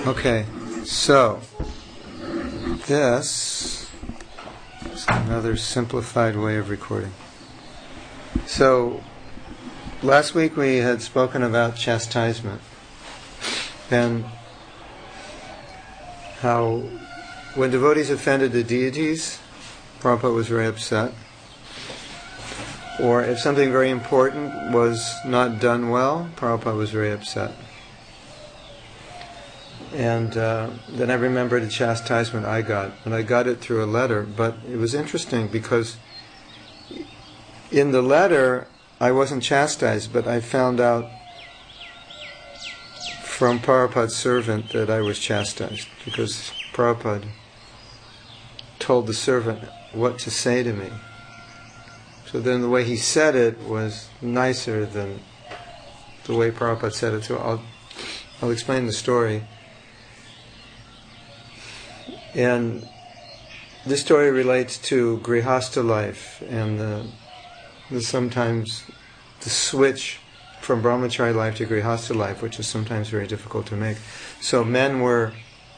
Okay, so this is another simplified way of recording. So last week we had spoken about chastisement and how when devotees offended the deities, Prabhupada was very upset. Or if something very important was not done well, Prabhupada was very upset. And then I remembered a chastisement I got, and I got it through a letter, but it was interesting because in the letter I wasn't chastised, but I found out from Prabhupada's servant that I was chastised, because Prabhupada told the servant what to say to me. So then the way he said it was nicer than the way Prabhupada said it. So I'll explain the story. And this story relates to Grihastha life and the sometimes the switch from Brahmachari life to Grihastha life, which is sometimes very difficult to make. So men were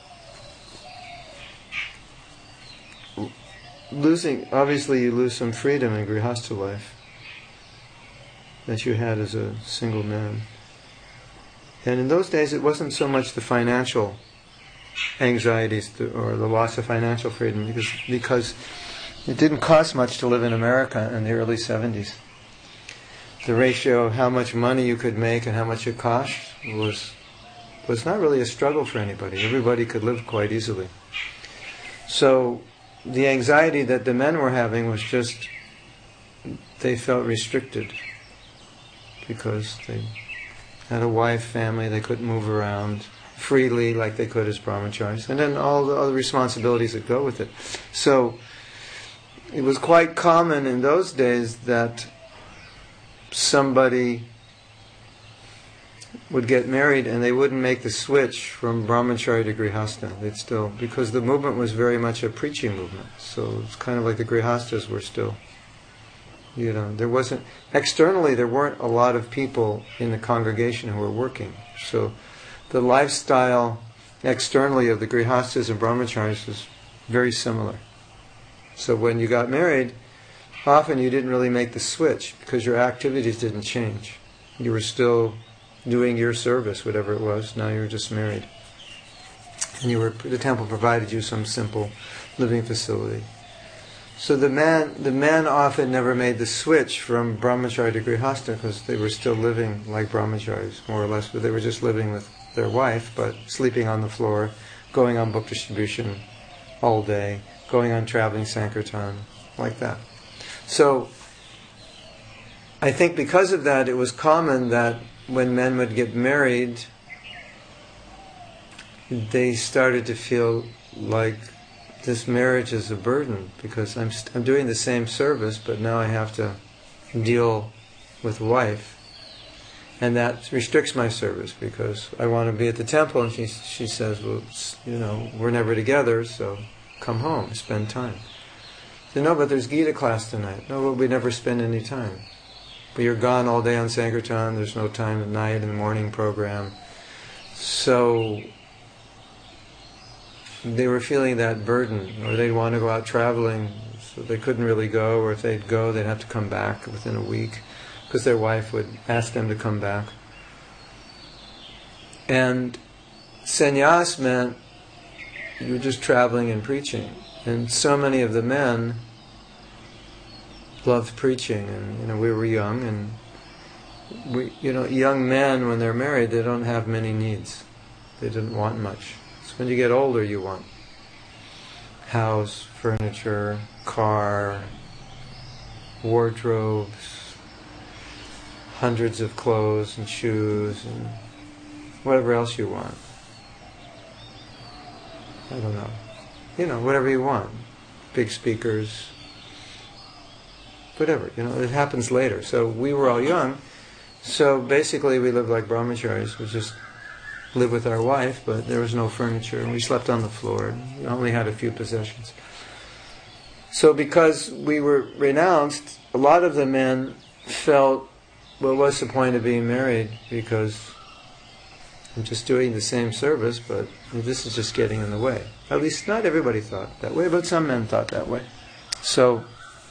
losing, obviously you lose some freedom in Grihastha life that you had as a single man. And in those days it wasn't so much the financial anxieties or the loss of financial freedom, because it didn't cost much to live in America in the early 70s. The ratio of how much money you could make and how much it cost was not really a struggle for anybody. Everybody could live quite easily. So the anxiety that the men were having was just they felt restricted because they had a wife, family, they couldn't move around freely like they could as brahmacharis, and then all the other responsibilities that go with it. So it was quite common in those days that somebody would get married and they wouldn't make the switch from brahmachari to grihastha. They'd still, because the movement was very much a preaching movement, so it's kind of like the grihasthas were still, there wasn't, externally there weren't a lot of people in the congregation who were working, so the lifestyle externally of the grihasthas and brahmacharis was very similar. So when you got married, often you didn't really make the switch because your activities didn't change. You were still doing your service, whatever it was. Now you were just married, and the temple provided you some simple living facility. So the men often never made the switch from brahmachari to grihastha because they were still living like brahmacharis, more or less, but they were just living with their wife, but sleeping on the floor, going on book distribution all day, going on traveling sankirtan, like that. So I think because of that, it was common that when men would get married, they started to feel like this marriage is a burden, because I'm doing the same service, but now I have to deal with wife. And that restricts my service because I want to be at the temple, and she says, well, we're never together, so come home, spend time. I said, no, but there's Gita class tonight. No, but we never spend any time. But you're gone all day on Sankirtan, there's no time at night in the morning program. So they were feeling that burden, or they'd want to go out traveling, so they couldn't really go, or if they'd go, they'd have to come back within a week, because their wife would ask them to come back. And sannyas meant you were just traveling and preaching. And so many of the men loved preaching, and we were young, and young men, when they're married, they don't have many needs. They didn't want much. So when you get older, you want house, furniture, car, wardrobes, hundreds of clothes and shoes and whatever else you want. I don't know. Whatever you want. Big speakers. Whatever. It happens later. So we were all young. So basically we lived like brahmacharis. We just lived with our wife, but there was no furniture, and we slept on the floor. We only had a few possessions. So because we were renounced, a lot of the men felt, well, what's the point of being married? Because I'm just doing the same service, but this is just getting in the way. At least not everybody thought that way, but some men thought that way. So,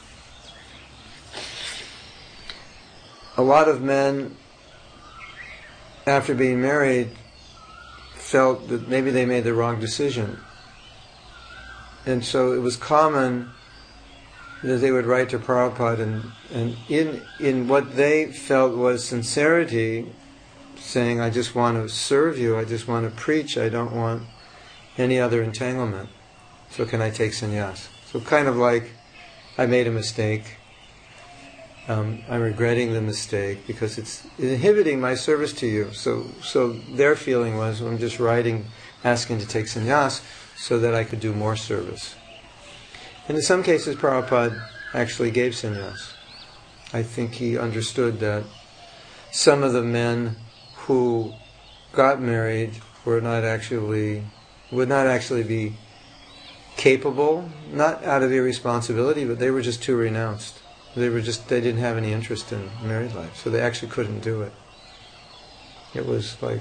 a lot of men, after being married, felt that maybe they made the wrong decision. And so it was common that they would write to Prabhupada and in what they felt was sincerity, saying, I just want to serve you, I just want to preach, I don't want any other entanglement. So can I take sannyas? So kind of like, I made a mistake, I'm regretting the mistake because it's inhibiting my service to you. So their feeling was, I'm just writing, asking to take sannyas so that I could do more service. And in some cases, Prabhupada actually gave sannyas. I think he understood that some of the men who got married would not actually be capable, not out of irresponsibility, but they were just too renounced. They didn't have any interest in married life, so they actually couldn't do it. It was like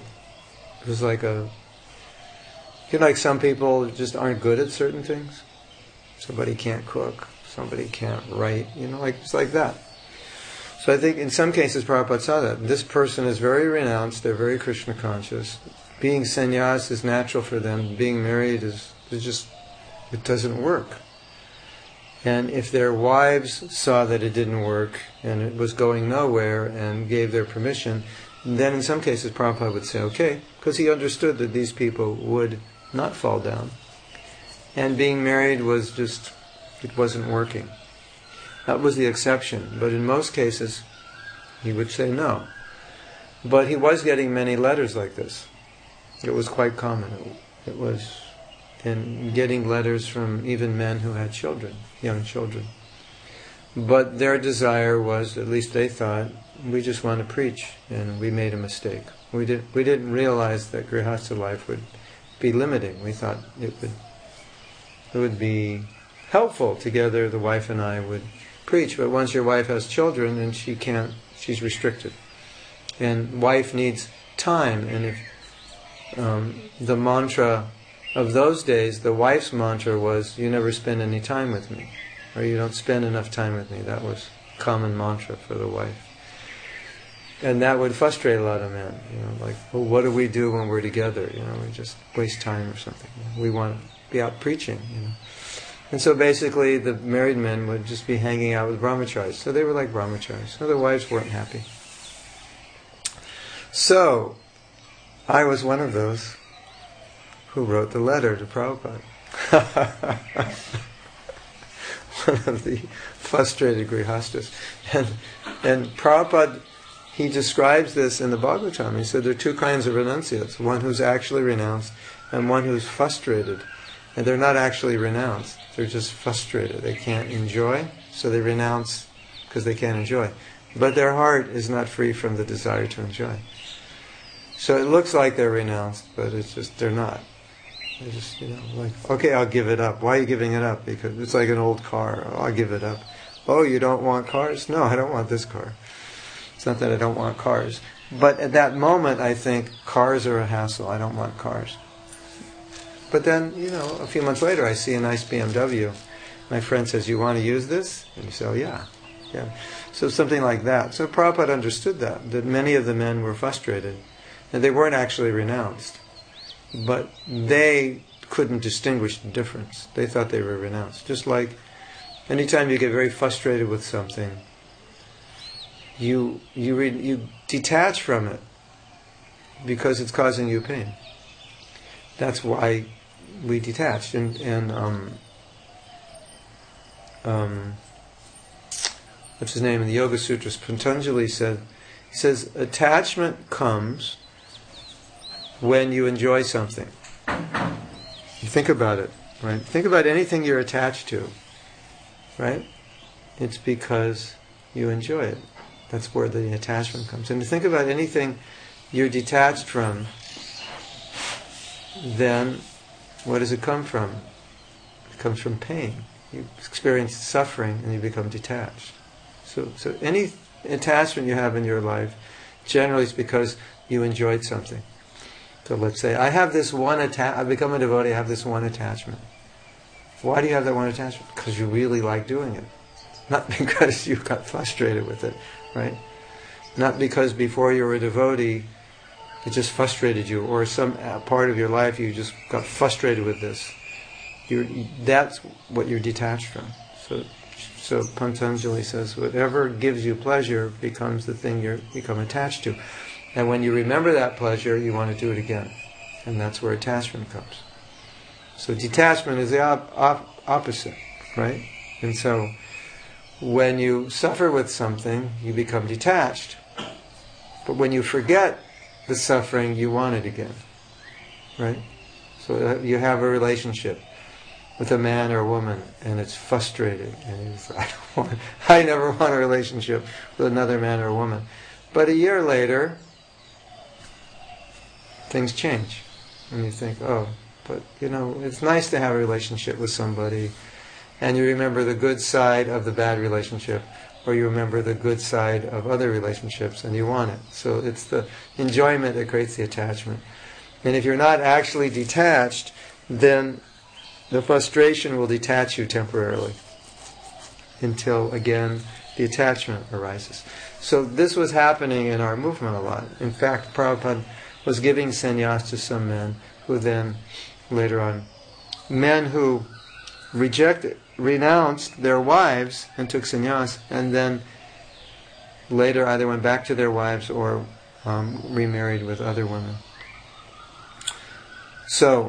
some people just aren't good at certain things. Somebody can't cook, somebody can't write, it's like that. So I think in some cases Prabhupada saw that. This person is very renounced, they're very Krishna conscious. Being sannyas is natural for them. Being married is just, it doesn't work. And if their wives saw that it didn't work and it was going nowhere and gave their permission, then in some cases Prabhupada would say, okay, because he understood that these people would not fall down. And being married was just, it wasn't working. That was the exception. But in most cases, he would say no. But he was getting many letters like this. It was quite common. It was, and getting letters from even men who had children, young children. But their desire was, at least they thought, we just want to preach, and we made a mistake. We didn't realize that Grihastha life would be limiting. We thought it would be helpful together, the wife and I would preach, but once your wife has children, then she's restricted. And wife needs time, and if the mantra of those days, the wife's mantra was, you never spend any time with me, or you don't spend enough time with me. That was common mantra for the wife. And that would frustrate a lot of men, like, well, what do we do when we're together? We just waste time or something. We want to be out preaching, And so basically the married men would just be hanging out with brahmacharis. So they were like brahmacharis. So the wives weren't happy. So I was one of those who wrote the letter to Prabhupada. One of the frustrated grihastas. And Prabhupada, he describes this in the Bhagavatam. He said there are two kinds of renunciates. One who's actually renounced and one who's frustrated. And they're not actually renounced. They're just frustrated. They can't enjoy, so they renounce because they can't enjoy. But their heart is not free from the desire to enjoy. So it looks like they're renounced, but it's just, they're not. They're just, like, okay, I'll give it up. Why are you giving it up? Because it's like an old car. Oh, I'll give it up. Oh, you don't want cars? No, I don't want this car. It's not that I don't want cars. But at that moment, I think, cars are a hassle. I don't want cars. But then, a few months later, I see a nice BMW. My friend says, you want to use this? And you say, oh, yeah. So something like that. So Prabhupada understood that many of the men were frustrated. And they weren't actually renounced. But they couldn't distinguish the difference. They thought they were renounced. Just like anytime you get very frustrated with something, you detach from it because it's causing you pain. That's why we detached. And what's his name in the Yoga Sutras? Patanjali says attachment comes when you enjoy something. You think about it, right? Think about anything you're attached to, right? It's because you enjoy it. That's where the attachment comes. And to think about anything you're detached from, then what does it come from? It comes from pain. You experience suffering and you become detached. So any attachment you have in your life, generally it's because you enjoyed something. So let's say, I've become a devotee, I have this one attachment. Why do you have that one attachment? Because you really like doing it. Not because you got frustrated with it, right? Not because before you were a devotee, it just frustrated you, or some part of your life you just got frustrated with this. That's what you're detached from. So Patanjali says, whatever gives you pleasure becomes the thing you become attached to. And when you remember that pleasure, you want to do it again. And that's where attachment comes. So detachment is the opposite, right? And so when you suffer with something, you become detached. But when you forget the suffering, you want it again, right? So you have a relationship with a man or a woman, and it's frustrated, and it's, I never want a relationship with another man or a woman. But a year later, things change, and you think, oh, but it's nice to have a relationship with somebody, and you remember the good side of the bad relationship, or you remember the good side of other relationships, and you want it. So it's the enjoyment that creates the attachment. And if you're not actually detached, then the frustration will detach you temporarily until, again, the attachment arises. So this was happening in our movement a lot. In fact, Prabhupada was giving sannyas to some men who then, later on, men who renounced their wives and took sannyas, and then later either went back to their wives or remarried with other women. So,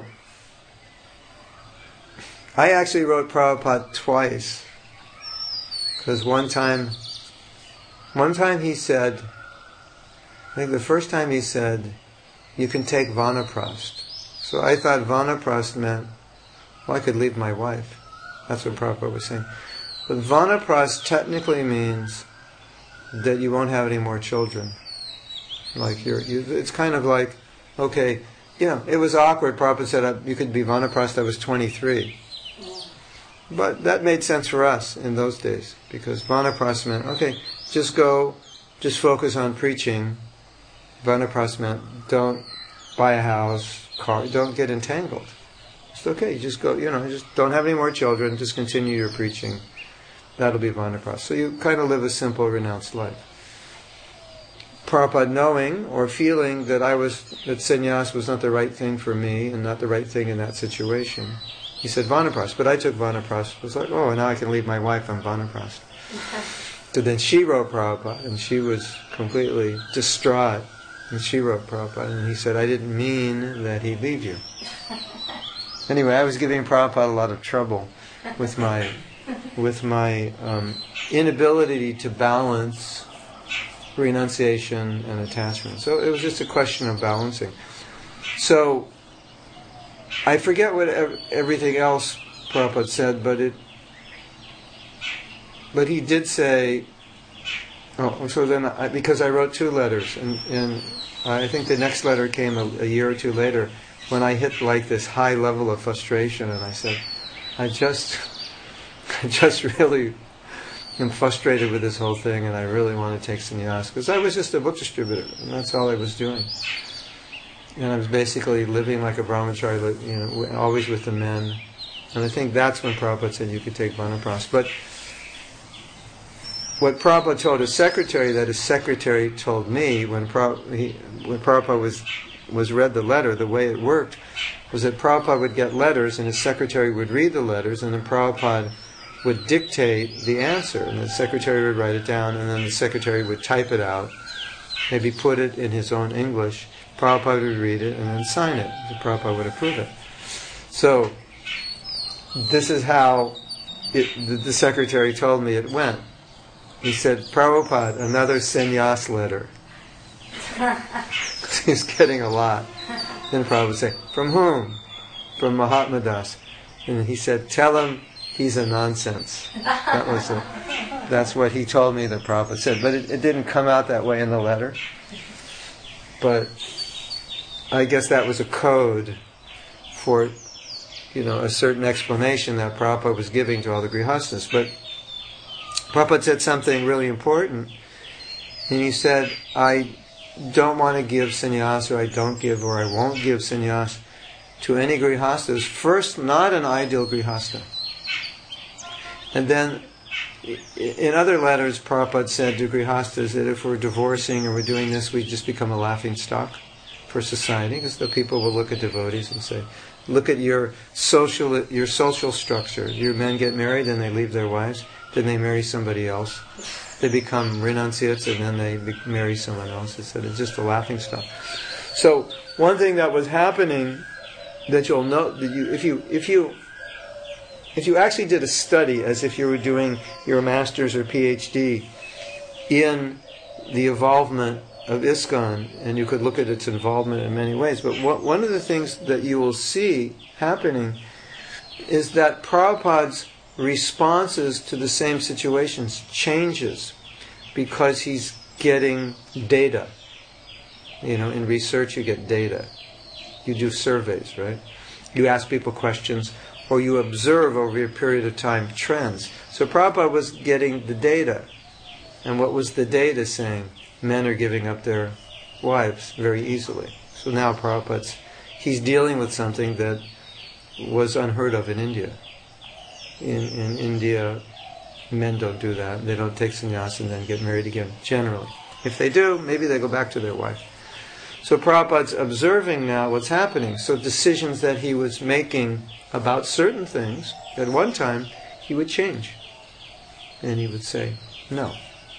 I actually wrote Prabhupada twice, because one time he said, I think the first time he said, you can take Vanaprast. So I thought Vanaprast meant, well, I could leave my wife. That's what Prabhupada was saying. But Vanaprast technically means that you won't have any more children. Like it's kind of like, okay, it was awkward. Prabhupada said you could be Vanaprast. I was 23. But that made sense for us in those days, because Vanaprast meant, okay, just focus on preaching. Vanaprast meant, don't buy a house, car, don't get entangled. It's okay, you just go, just don't have any more children, just continue your preaching. That'll be Vanaprast. So you kind of live a simple, renounced life. Prabhupada, knowing or feeling that that sannyas was not the right thing for me and not the right thing in that situation, he said Vanaprast. But I took Vanaprast. It was like, oh, now I can leave my wife on Vanaprast. So then she wrote Prabhupada, and she was completely distraught. And she wrote Prabhupada, and he said, I didn't mean that he'd leave you. Anyway, I was giving Prabhupada a lot of trouble with my inability to balance renunciation and attachment. So it was just a question of balancing. So I forget what everything else Prabhupada said, but he did say, so then because I wrote 2 letters, and I think the next letter came a year or 2 later, when I hit like this high level of frustration, and I said, I just really am frustrated with this whole thing, and I really want to take sannyas, because I was just a book distributor, and that's all I was doing. And I was basically living like a brahmachari, always with the men. And I think that's when Prabhupada said you could take Vanaprast. But what Prabhupada told his secretary, that his secretary told me when Prabhupada was read the letter, the way it worked was that Prabhupada would get letters and his secretary would read the letters, and then Prabhupada would dictate the answer, and the secretary would write it down, and then the secretary would type it out, maybe put it in his own English. Prabhupada would read it and then sign it. So Prabhupada would approve it. So this is how the secretary told me it went. He said, Prabhupada, another sannyas letter. He's getting a lot. Then Prabhupada would say, from whom? From Mahatma Das. And he said, tell him he's a nonsense. That's what he told me that Prabhupada said. But it didn't come out that way in the letter. But I guess that was a code for, a certain explanation that Prabhupada was giving to all the grihastas. But Prabhupada said something really important, and he said, I don't want to give sannyas, or I don't give, or I won't give sannyas to any grihastas. First, not an ideal grihasta. And then, in other letters, Prabhupada said to grihastas that if we're divorcing or we're doing this, we just become a laughing stock for society, because the people will look at devotees and say, look at your social structure. Your men get married and they leave their wives, then they marry somebody else. They become renunciates and then they marry someone else. He said it's just a laughing stock. So one thing that was happening that you'll note, that if you actually did a study as if you were doing your master's or PhD in the involvement of ISKCON, and you could look at its involvement in many ways, but one of the things that you will see happening is that Prabhupada's responses to the same situations changes because he's getting data. In research you get data. You do surveys, right? You ask people questions, or you observe over a period of time trends. So Prabhupada was getting the data. And what was the data saying? Men are giving up their wives very easily. So now he's dealing with something that was unheard of in India. In India, men don't do that. They don't take sannyas and then get married again, generally. If they do, maybe they go back to their wife. So Prabhupada's observing now what's happening. So decisions that he was making about certain things, at one time, he would change. And he would say, no.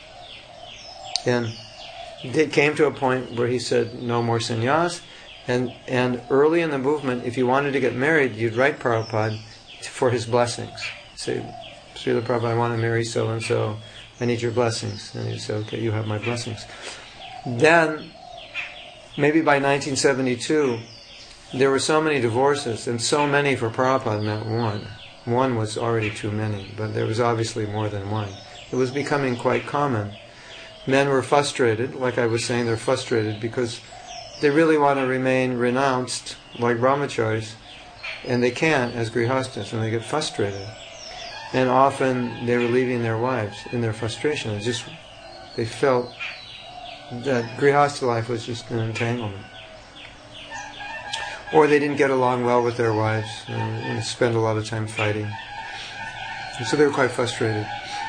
And it came to a point where he said, no more sannyas. And early in the movement, if you wanted to get married, you'd write Prabhupada for his blessings. Say, Srila Prabhupada, I want to marry so-and-so. I need your blessings. And he'd say, okay, you have my blessings. Then, maybe by 1972, there were so many divorces, and so many for Prabhupada meant one. One was already too many, but there was obviously more than one. It was becoming quite common. Men were frustrated, like I was saying, they're frustrated because they really want to remain renounced, like brahmacharis, and they can't as grihastas, and they get frustrated. And often they were leaving their wives in their frustration. They felt that grihastha life was just an entanglement. Or they didn't get along well with their wives and spend a lot of time fighting. And so they were quite frustrated.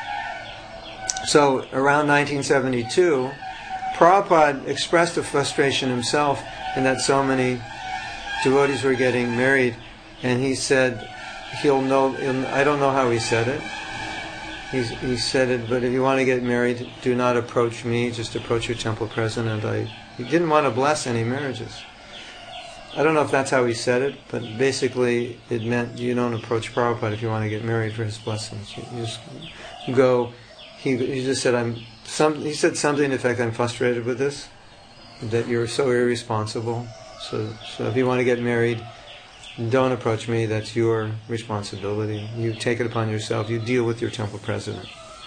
So around 1972, Prabhupada expressed a frustration himself in that so many devotees were getting married, and he said, I don't know how he said it. He said it, but if you want to get married, do not approach me, just approach your temple president. He didn't want to bless any marriages. I don't know if that's how he said it, but basically it meant you don't approach Prabhupada if you want to get married for his blessings. You just go. He just said, he said something in effect, I'm frustrated with this, that you're so irresponsible. So if you want to get married, don't approach me, that's your responsibility. You take it upon yourself, you deal with your temple president.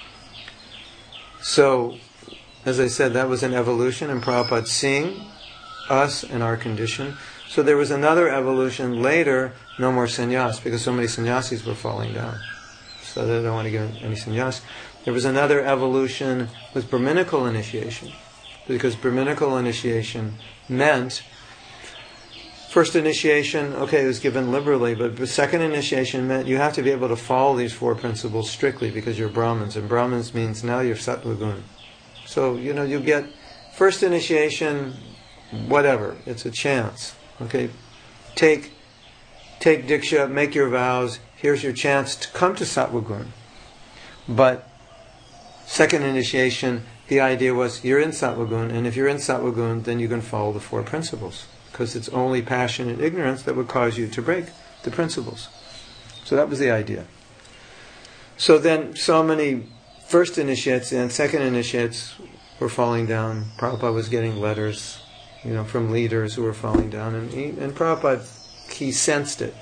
So, as I said, that was an evolution, and Prabhupada seeing us and our condition. So there was another evolution later, no more sannyas, because so many sannyasis were falling down. So they don't want to give any sannyas. There was another evolution with Brahminical initiation, because Brahminical initiation meant first initiation, okay, it was given liberally, but the second initiation meant you have to be able to follow these four principles strictly because you're Brahmins, and Brahmins means now you're Sattva-gun. So, you get first initiation, whatever, it's a chance, okay? Take Diksha, make your vows, here's your chance to come to Sattva-gun. But second initiation, the idea was you're in Sattva-gun, and if you're in Sattva-gun, then you can follow the four principles. Because it's only passion and ignorance that would cause you to break the principles. So that was the idea. So then so many first initiates and second initiates were falling down. Prabhupada was getting letters, from leaders who were falling down. And Prabhupada, he sensed it.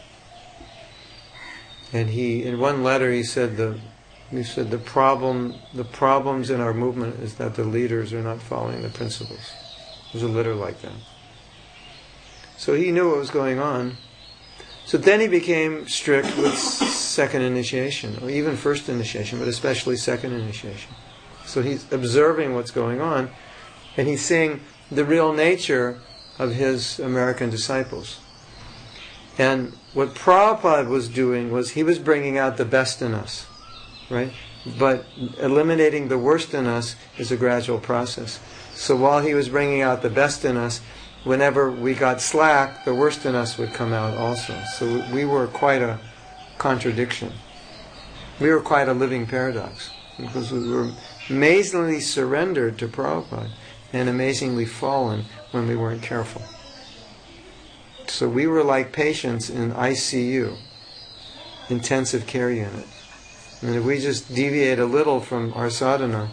And in one letter he said the problems in our movement is that the leaders are not following the principles. It was a letter like that. So he knew what was going on. So then he became strict with second initiation, or even first initiation, but especially second initiation. So he's observing what's going on, and he's seeing the real nature of his American disciples. And what Prabhupada was doing was he was bringing out the best in us, right? But eliminating the worst in us is a gradual process. So while he was bringing out the best in us, whenever we got slack, the worst in us would come out also. So we were quite a contradiction. We were quite a living paradox, because we were amazingly surrendered to Prabhupada and amazingly fallen when we weren't careful. So we were like patients in ICU, intensive care unit. And if we just deviate a little from our sadhana,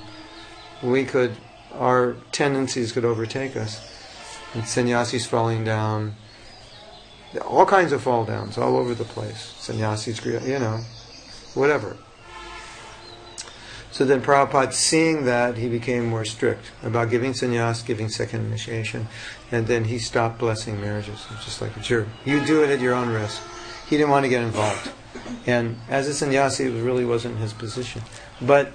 our tendencies could overtake us. And sannyasis falling down, all kinds of fall downs all over the place. Sannyasis, whatever. So then Prabhupada, seeing that, he became more strict about giving sannyas, giving second initiation, and then he stopped blessing marriages. It's just like, sure, you do it at your own risk. He didn't want to get involved. And as a sannyasi, it really wasn't his position. But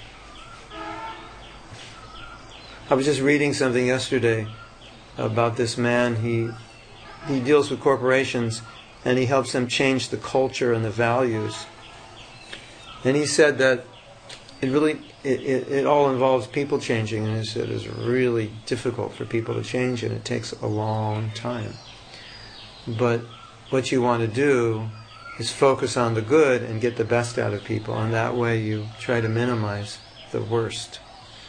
I was just reading something yesterday about this man. He deals with corporations, and he helps them change the culture and the values. And he said that it all involves people changing, and he said it's really difficult for people to change, and it takes a long time. But what you want to do is focus on the good and get the best out of people, and that way you try to minimize the worst.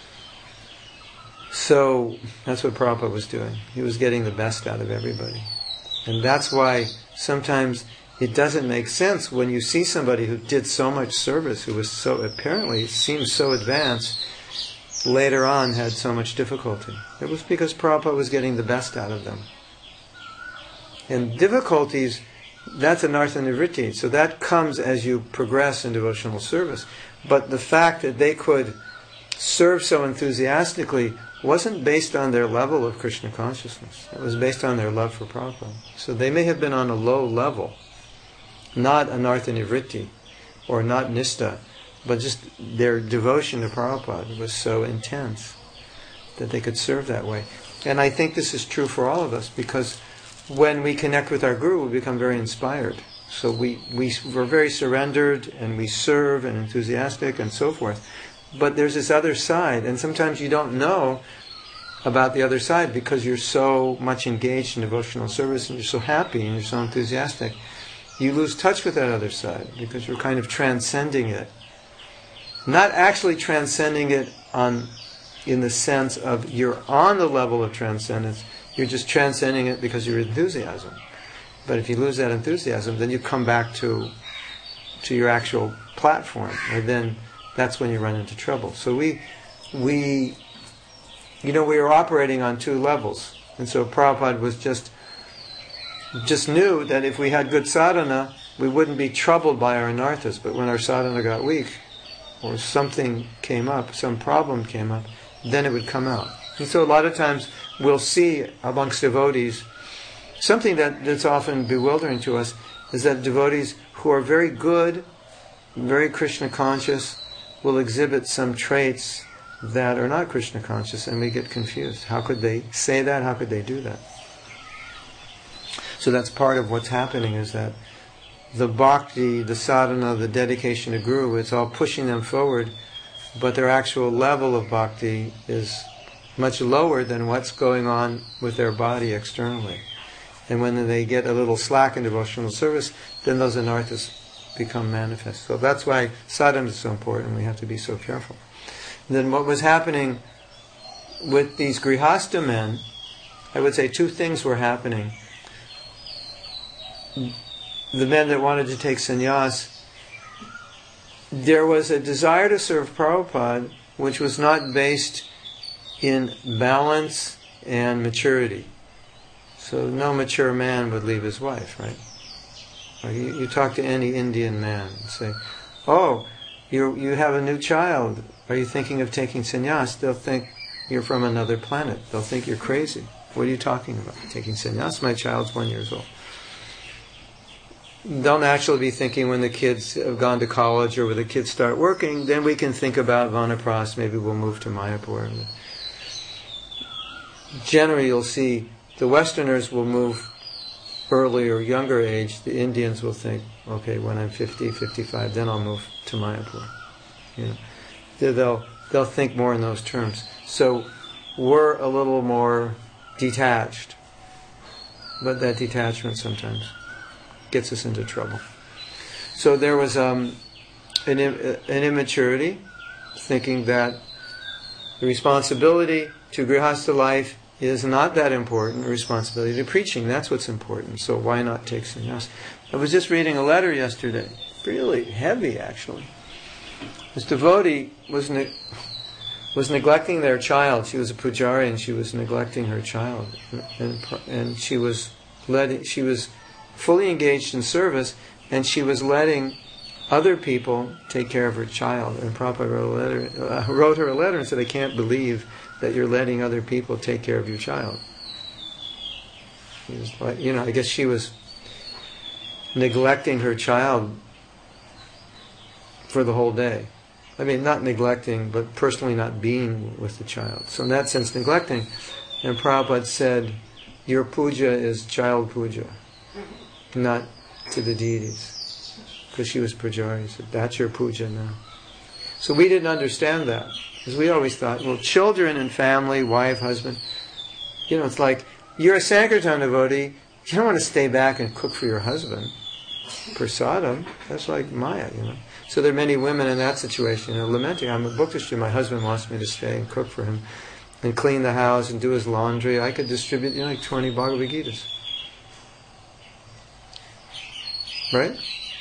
So that's what Prabhupada was doing. He was getting the best out of everybody. And that's why sometimes it doesn't make sense when you see somebody who did so much service, who was so apparently seemed so advanced, later on had so much difficulty. It was because Prabhupada was getting the best out of them. And difficulties, that's an artha nivritti, so that comes as you progress in devotional service. But the fact that they could serve so enthusiastically wasn't based on their level of Krishna consciousness. It was based on their love for Prabhupada. So they may have been on a low level, not an artha nivritti, or not nistha, but just their devotion to Prabhupada was so intense that they could serve that way. And I think this is true for all of us, because when we connect with our Guru, we become very inspired. So we're very surrendered, and we serve and enthusiastic and so forth. But there's this other side, and sometimes you don't know about the other side because you're so much engaged in devotional service, and you're so happy, and you're so enthusiastic. You lose touch with that other side because you're kind of transcending it. Not actually transcending it in the sense of you're on the level of transcendence, you're just transcending it because you're enthusiasm. But if you lose that enthusiasm, then you come back to your actual platform, and then that's when you run into trouble. So we were operating on two levels. And so Prabhupada was just knew that if we had good sadhana, we wouldn't be troubled by our anarthas. But when our sadhana got weak, or something came up, some problem came up, then it would come out. And so a lot of times we'll see amongst devotees, something that's often bewildering to us is that devotees who are very good, very Krishna conscious, will exhibit some traits that are not Krishna conscious, and we get confused. How could they say that? How could they do that? So that's part of what's happening, is that the bhakti, the sadhana, the dedication to Guru, it's all pushing them forward, but their actual level of bhakti is much lower than what's going on with their body externally. And when they get a little slack in devotional service, then those anarthas become manifest. So that's why sadhana is so important, and we have to be so careful. And then what was happening with these grihastha men, I would say two things were happening. The men that wanted to take sannyas, there was a desire to serve Prabhupada which was not based in balance and maturity. So no mature man would leave his wife, right? You talk to any Indian man and say, "Oh, you have a new child. Are you thinking of taking sannyas?" They'll think you're from another planet. They'll think you're crazy. What are you talking about? Taking sannyas? My child's 1 year old. They'll naturally be thinking when the kids have gone to college or when the kids start working, then we can think about Vanapras. Maybe we'll move to Mayapur. generally you'll see the Westerners will move early or younger age. The Indians will think, okay, when I'm 50, 55, then I'll move to Mayapur. You know, they'll think more in those terms. So we're a little more detached, but that detachment sometimes gets us into trouble. So there was an immaturity, thinking that the responsibility to Grihastha life is not that important. The responsibility to preaching, that's what's important. So why not take sannyas? I was just reading a letter yesterday, really heavy actually. This devotee was neglecting their child. She was a pujari and she was neglecting her child, and she was fully engaged in service, and she was letting other people take care of her child. And Prabhupada wrote her a letter and said, I can't believe that you're letting other people take care of your child. He was like, I guess she was neglecting her child for the whole day. I mean, not neglecting, but personally not being with the child. So in that sense, neglecting. And Prabhupada said, your puja is child puja, not to the deities. Because she was pujari. He said, that's your puja now. So we didn't understand that. Because we always thought, well, children and family, wife, husband, it's like, you're a Sankirtan devotee, you don't want to stay back and cook for your husband. Prasadam, that's like Maya, So there are many women in that situation, lamenting, I'm a Bhuktishri, my husband wants me to stay and cook for him, and clean the house and do his laundry. I could distribute, like 20 Bhagavad Gitas. Right?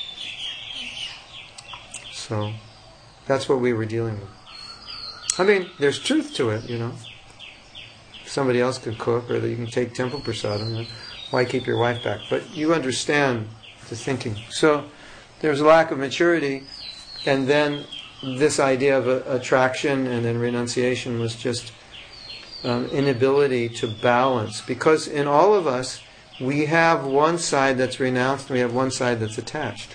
So, that's what we were dealing with. I mean, there's truth to it, Somebody else could cook, or that you can take temple prasadam. Why keep your wife back? But you understand the thinking. So, there's a lack of maturity, and then this idea of attraction and then renunciation was just inability to balance. Because in all of us, we have one side that's renounced, and we have one side that's attached.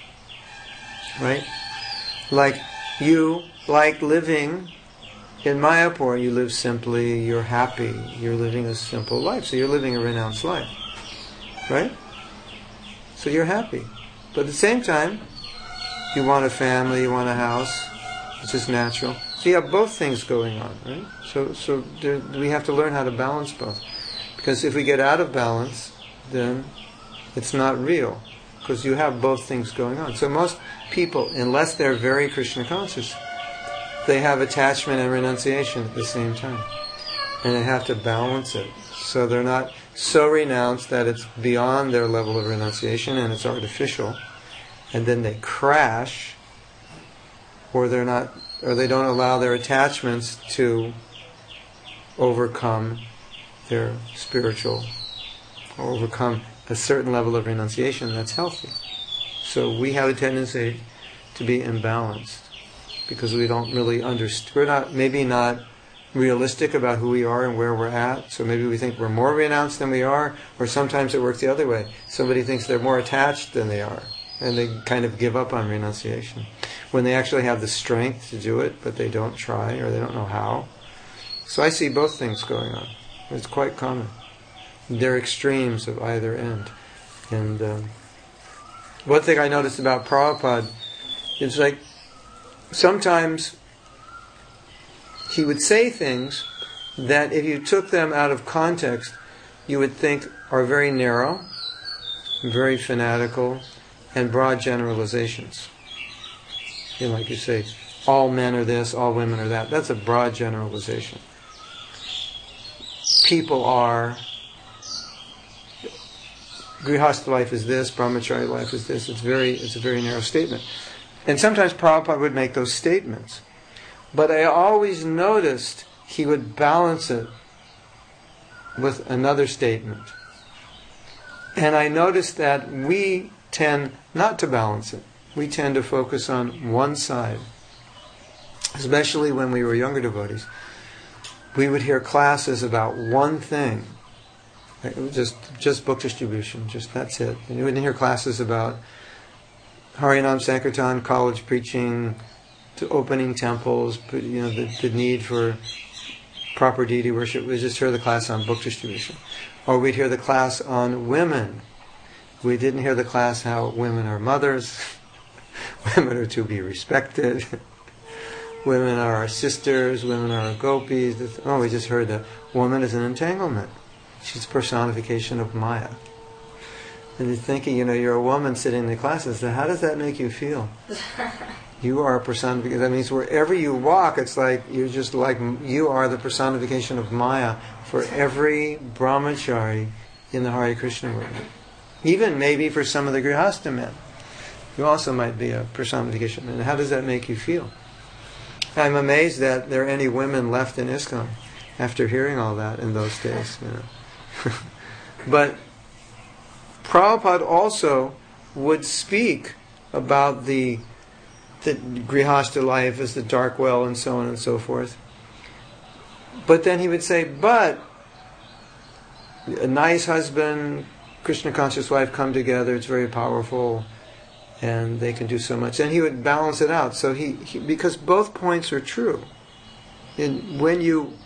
Right? Like you like living in Mayapur, you live simply, you're happy, you're living a simple life, so you're living a renounced life. Right? So you're happy. But at the same time, you want a family, you want a house, it's just natural. So you have both things going on, right? So we have to learn how to balance both. Because if we get out of balance, then it's not real. Because you have both things going on. So most people, unless they're very Krishna conscious, they have attachment and renunciation at the same time. And they have to balance it. So they're not so renounced that it's beyond their level of renunciation and it's artificial. And then they crash, or they don't allow their attachments to overcome their spiritual, or overcome a certain level of renunciation that's healthy. So we have a tendency to be imbalanced because we don't really understand. We're not realistic about who we are and where we're at. So maybe we think we're more renounced than we are, or sometimes it works the other way. Somebody thinks they're more attached than they are, and they kind of give up on renunciation when they actually have the strength to do it, but they don't try or they don't know how. So I see both things going on. It's quite common. They're extremes of either end. And one thing I noticed about Prabhupada is like sometimes he would say things that if you took them out of context, you would think are very narrow, very fanatical, and broad generalizations. Like you say, all men are this, all women are that. That's a broad generalization. People are, Grihastha life is this, Brahmachari life is this. It's a very narrow statement. And sometimes Prabhupada would make those statements. But I always noticed he would balance it with another statement. And I noticed that we tend not to balance it. We tend to focus on one side. Especially when we were younger devotees. We would hear classes about one thing. Just book distribution, just that's it. And you wouldn't hear classes about Harinam Sankirtan, college preaching, to opening temples, the need for proper deity worship, we'd just hear the class on book distribution. Or we'd hear the class on women. We didn't hear the class how women are mothers, women are to be respected, women are our sisters, women are our gopis. Oh, we just heard that woman is an entanglement. She's a personification of Maya. And you're thinking, you're a woman sitting in the classes, so how does that make you feel? You are a personification. That means wherever you walk, it's like you're just like you are the personification of Maya for every brahmachari in the Hare Krishna movement. Even maybe for some of the Grihastha men. You also might be a personification. And how does that make you feel? I'm amazed that there are any women left in ISKCON after hearing all that in those days. But Prabhupada also would speak about the Grihastha life as the dark well and so on and so forth. But then he would say, but a nice husband, Krishna conscious wife come together, it's very powerful, and they can do so much. And he would balance it out. So he because both points are true. And when you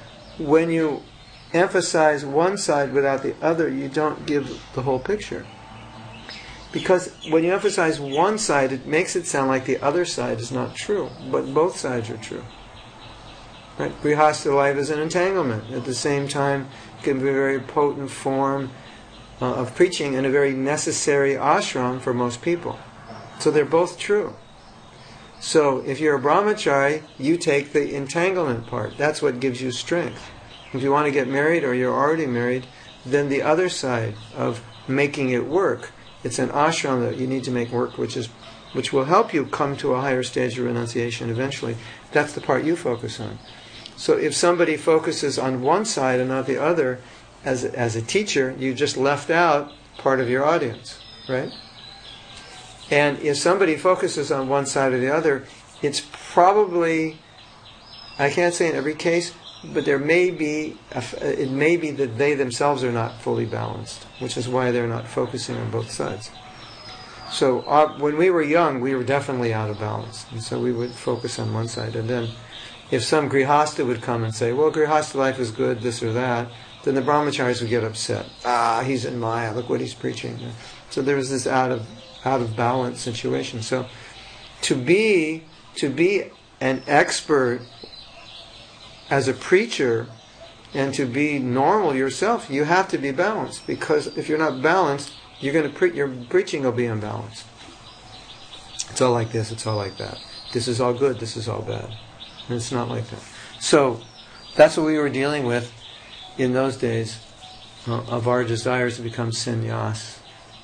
emphasize one side without the other, you don't give the whole picture. Because when you emphasize one side, it makes it sound like the other side is not true. But both sides are true. Right? Grihastha life is an entanglement. At the same time, it can be a very potent form of preaching and a very necessary ashram for most people. So they're both true. So if you're a brahmachari, you take the entanglement part. That's what gives you strength. If you want to get married or you're already married, then the other side of making it work, it's an ashram that you need to make work, which will help you come to a higher stage of renunciation eventually. That's the part you focus on. So if somebody focuses on one side and not the other, as a teacher, you just left out part of your audience, right? And if somebody focuses on one side or the other, it's probably, I can't say in every case, but it may be that they themselves are not fully balanced, which is why they're not focusing on both sides. So when we were young, we were definitely out of balance, and so we would focus on one side. And then if some Grihastha would come and say, well, Grihastha life is good, this or that, then the brahmacharis would get upset. He's in Maya, look what he's preaching. So there was this out of balance situation. So to be an expert as a preacher and to be normal yourself, you have to be balanced, because if you're not balanced, your preaching will be unbalanced. It's all like this, it's all like that. This is all good, this is all bad. And it's not like that. So that's what we were dealing with in those days of our desires to become sannyas.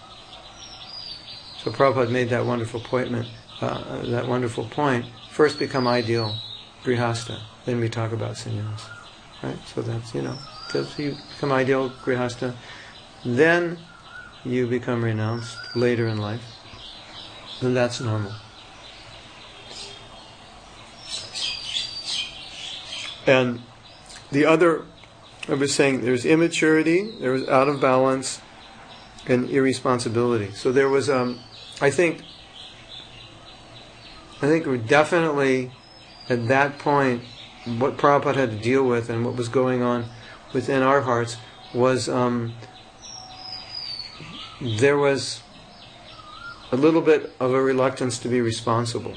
So Prabhupada made that wonderful point. First become ideal grihastha, then we talk about sannyas. Right? So that's, because you become ideal grihastha, then you become renounced later in life. Then that's normal. And the other, I was saying, there's immaturity, there was out of balance, and irresponsibility. So there was, I think we're definitely at that point, what Prabhupada had to deal with and what was going on within our hearts was, there was a little bit of a reluctance to be responsible.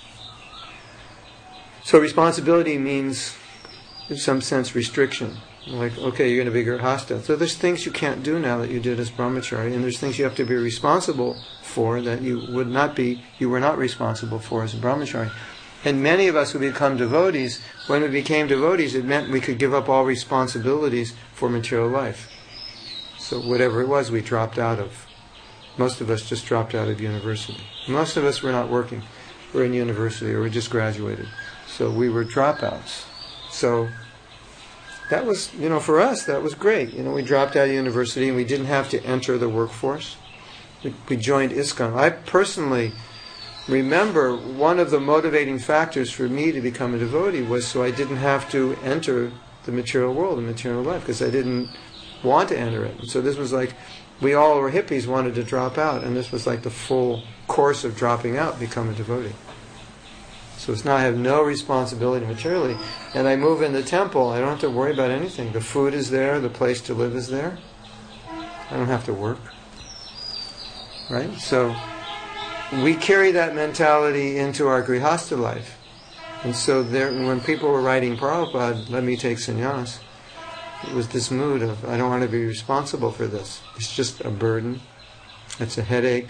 So responsibility means, in some sense, restriction. Like, okay, you're going to be grihastha. So there's things you can't do now that you did as brahmachari, and there's things you have to be responsible for that you were not responsible for as a brahmachari. And many of us who become devotees, when we became devotees, it meant we could give up all responsibilities for material life. So whatever it was, we dropped out of. Most of us just dropped out of university. Most of us were not working. We're in university, or we just graduated. So we were dropouts. So that was, for us, that was great. We dropped out of university and we didn't have to enter the workforce. We joined ISKCON. I personally remember one of the motivating factors for me to become a devotee was so I didn't have to enter the material world, the material life, because I didn't want to enter it. And so this was like, we all were hippies, wanted to drop out, and this was like the full course of dropping out, become a devotee. So it's now I have no responsibility materially. And I move in the temple, I don't have to worry about anything. The food is there, the place to live is there. I don't have to work. Right? So we carry that mentality into our grihastha life. And so there, when people were writing Prabhupada, let me take sannyas, it was this mood of, I don't want to be responsible for this. It's just a burden. It's a headache.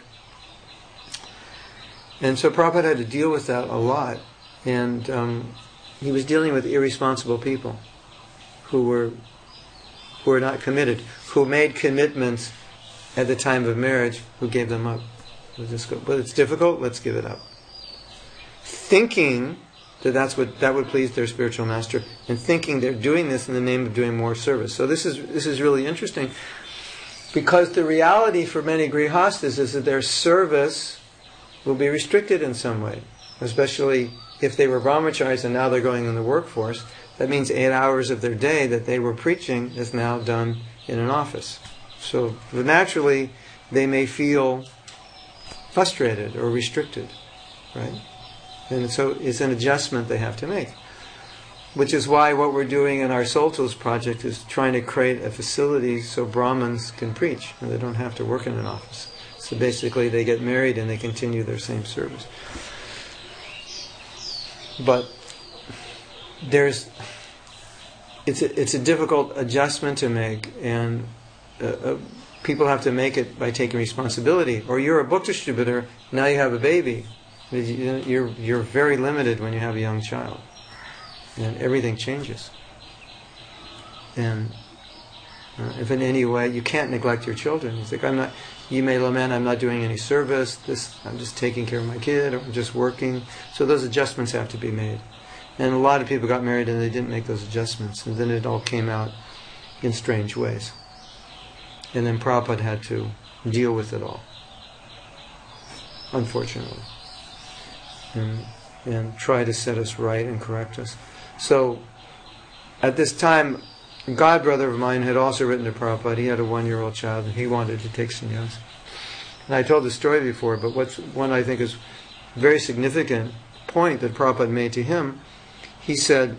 And so Prabhupada had to deal with that a lot. And he was dealing with irresponsible people who were not committed, who made commitments at the time of marriage, who gave them up. But it's difficult, let's give it up. Thinking that would please their spiritual master, and thinking they're doing this in the name of doing more service. So this is really interesting, because the reality for many grihastas is that their service will be restricted in some way, especially if they were brahmacharis and now they're going in the workforce. That means 8 hours of their day that they were preaching is now done in an office. So naturally, they may feel frustrated or restricted, right? And so it's an adjustment they have to make. Which is why what we're doing in our Soul Tools project is trying to create a facility so Brahmins can preach and they don't have to work in an office. So basically they get married and they continue their same service. But it's a difficult adjustment to make, and people have to make it by taking responsibility. Or you're a book distributor, now you have a baby. You're very limited when you have a young child, and everything changes. And if in any way you can't neglect your children, it's like you may lament, I'm not doing any service. I'm just taking care of my kid, or I'm just working. So those adjustments have to be made. And a lot of people got married and they didn't make those adjustments, and then it all came out in strange ways. And then Prabhupada had to deal with it all, unfortunately. And try to set us right and correct us. So, at this time, a godbrother of mine had also written to Prabhupada. He had a 1-year-old child and he wanted to take sannyas. And I told the story before, but what's one I think is very significant point that Prabhupada made to him, he said,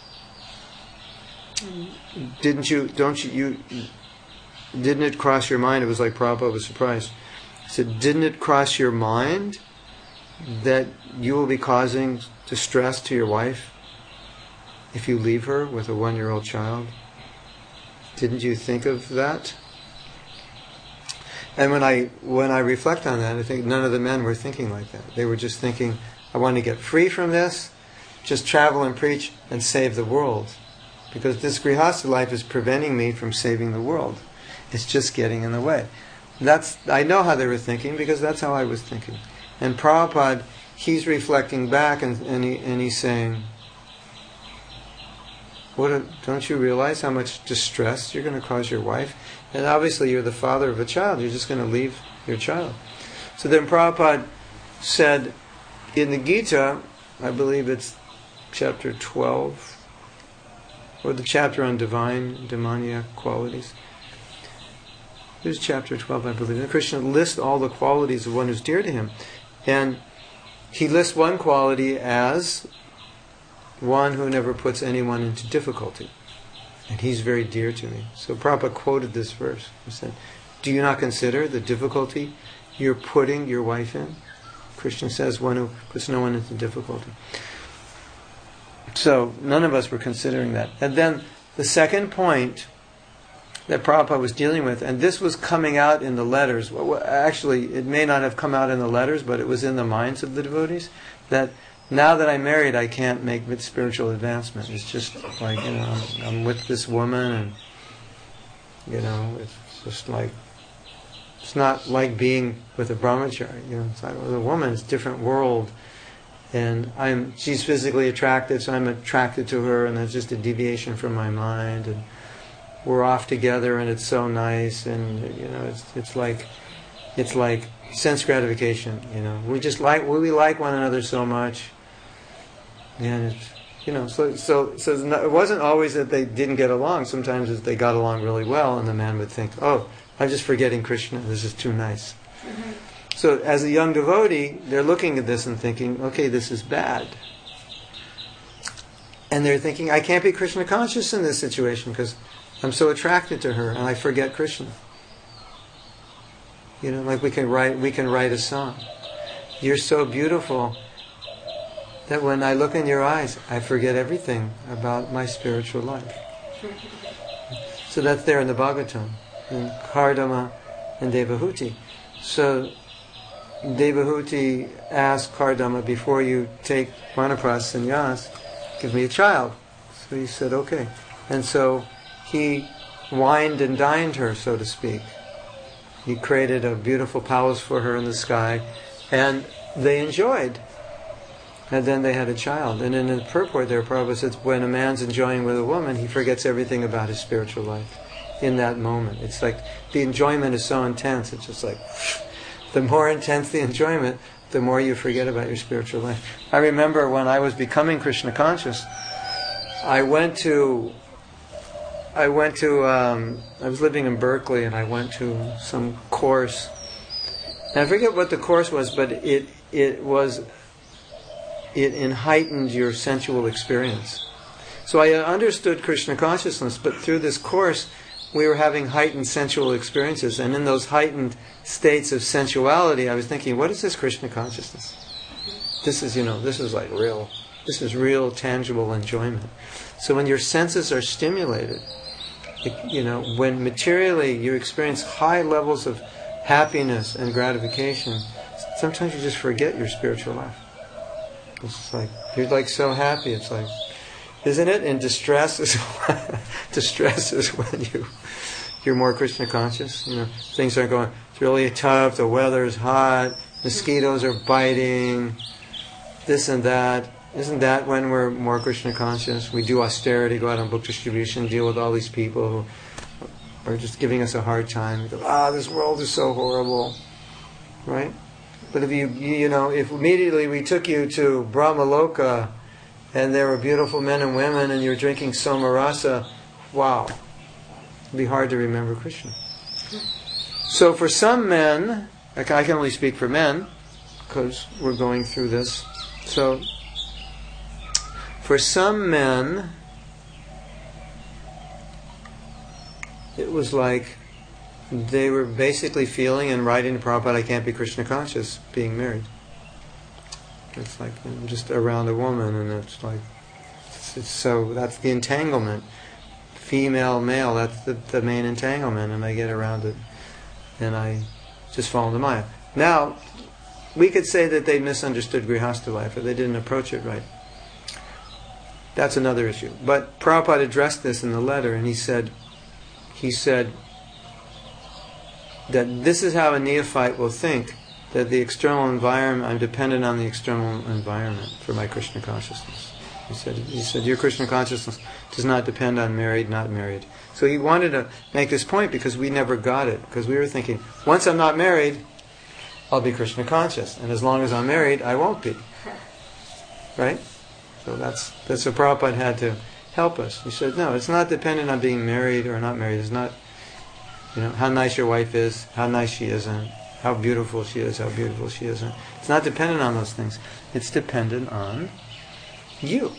didn't it cross your mind? It was like Prabhupada was surprised. He said, didn't it cross your mind that you will be causing distress to your wife if you leave her with a 1-year-old child? Didn't you think of that? And when I reflect on that, I think none of the men were thinking like that. They were just thinking, I want to get free from this, just travel and preach and save the world. Because this grihastha life is preventing me from saving the world. It's just getting in the way. I know how they were thinking, because that's how I was thinking. And Prabhupada, he's reflecting back and he's saying, don't you realize how much distress you're going to cause your wife? And obviously you're the father of a child. You're just going to leave your child. So then Prabhupada said in the Gita, I believe it's chapter 12, or the chapter on divine, demoniac qualities. There's chapter 12, I believe. And Krishna lists all the qualities of one who's dear to him. And he lists one quality as one who never puts anyone into difficulty. And he's very dear to me. So Prabhupada quoted this verse. He said, do you not consider the difficulty you're putting your wife in? Krishna says, one who puts no one into difficulty. So none of us were considering that. And then the second point that Prabhupada was dealing with, and this was coming out in the letters. Well, actually, it may not have come out in the letters, but it was in the minds of the devotees, that now that I'm married, I can't make spiritual advancement. It's just like, I'm with this woman, and, it's just like, it's not like being with a brahmachari. It's like with a woman, it's a different world. And she's physically attractive, so I'm attracted to her, and that's just a deviation from my mind, and we're off together, and it's so nice, and it's like sense gratification. We like one another so much, and so it wasn't always that they didn't get along. Sometimes they got along really well, and the man would think, "Oh, I'm just forgetting Krishna. This is too nice." Mm-hmm. So as a young devotee, they're looking at this and thinking, "Okay, this is bad. And they're thinking, I can't be Krishna conscious in this situation because I'm so attracted to her and I forget Krishna. You know, like we can write a song. You're so beautiful that when I look in your eyes, I forget everything about my spiritual life. So that's there in the Bhagavatam, in Kardama and Devahuti. So Devahuti asked Kardama, before you take Vanaprastha sannyas, give me a child. So he said, okay. And so he wined and dined her, so to speak. He created a beautiful palace for her in the sky, and they enjoyed. And then they had a child. And in the purport there, Prabhupada says, when a man's enjoying with a woman, he forgets everything about his spiritual life in that moment. It's like the enjoyment is so intense. It's just like, the more intense the enjoyment, the more you forget about your spiritual life. I remember when I was becoming Krishna conscious, I was living in Berkeley, and I went to some course. And I forget what the course was, but it heightened your sensual experience. So I understood Krishna consciousness, but through this course we were having heightened sensual experiences, and in those heightened states of sensuality I was thinking, what is this Krishna consciousness? This is real tangible enjoyment. So when your senses are stimulated, when materially you experience high levels of happiness and gratification, sometimes you just forget your spiritual life. It's like, you're like so happy, it's like, isn't it? And distress is when you're more Krishna conscious. Things are going, it's really tough, the weather's hot, mosquitoes are biting, this and that. Isn't that when we're more Krishna conscious? We do austerity, go out on book distribution, deal with all these people who are just giving us a hard time. We go, this world is so horrible. Right? But if if immediately we took you to Brahmaloka and there were beautiful men and women and you're drinking Somarasa, wow, it'd be hard to remember Krishna. So for some men, I can only speak for men because we're going through this. So for some men, it was like they were basically feeling and writing to Prabhupada, I can't be Krishna conscious being married. It's like just around a woman, and it's like, so that's the entanglement. Female, male, that's the main entanglement, and I get around it, and I just fall into Maya. Now, we could say that they misunderstood Grihastha life, or they didn't approach it right. That's another issue. But Prabhupada addressed this in the letter, and he said that this is how a neophyte will think, that the external environment, I'm dependent on the external environment for my Krishna consciousness. He said, your Krishna consciousness does not depend on married, not married. So he wanted to make this point because we never got it. Because we were thinking, once I'm not married, I'll be Krishna conscious. And as long as I'm married, I won't be. Right? So that's what Prabhupada had to help us. He said, no, it's not dependent on being married or not married. It's not, how nice your wife is, how nice she isn't, how beautiful she is, how beautiful she isn't. It's not dependent on those things. It's dependent on you.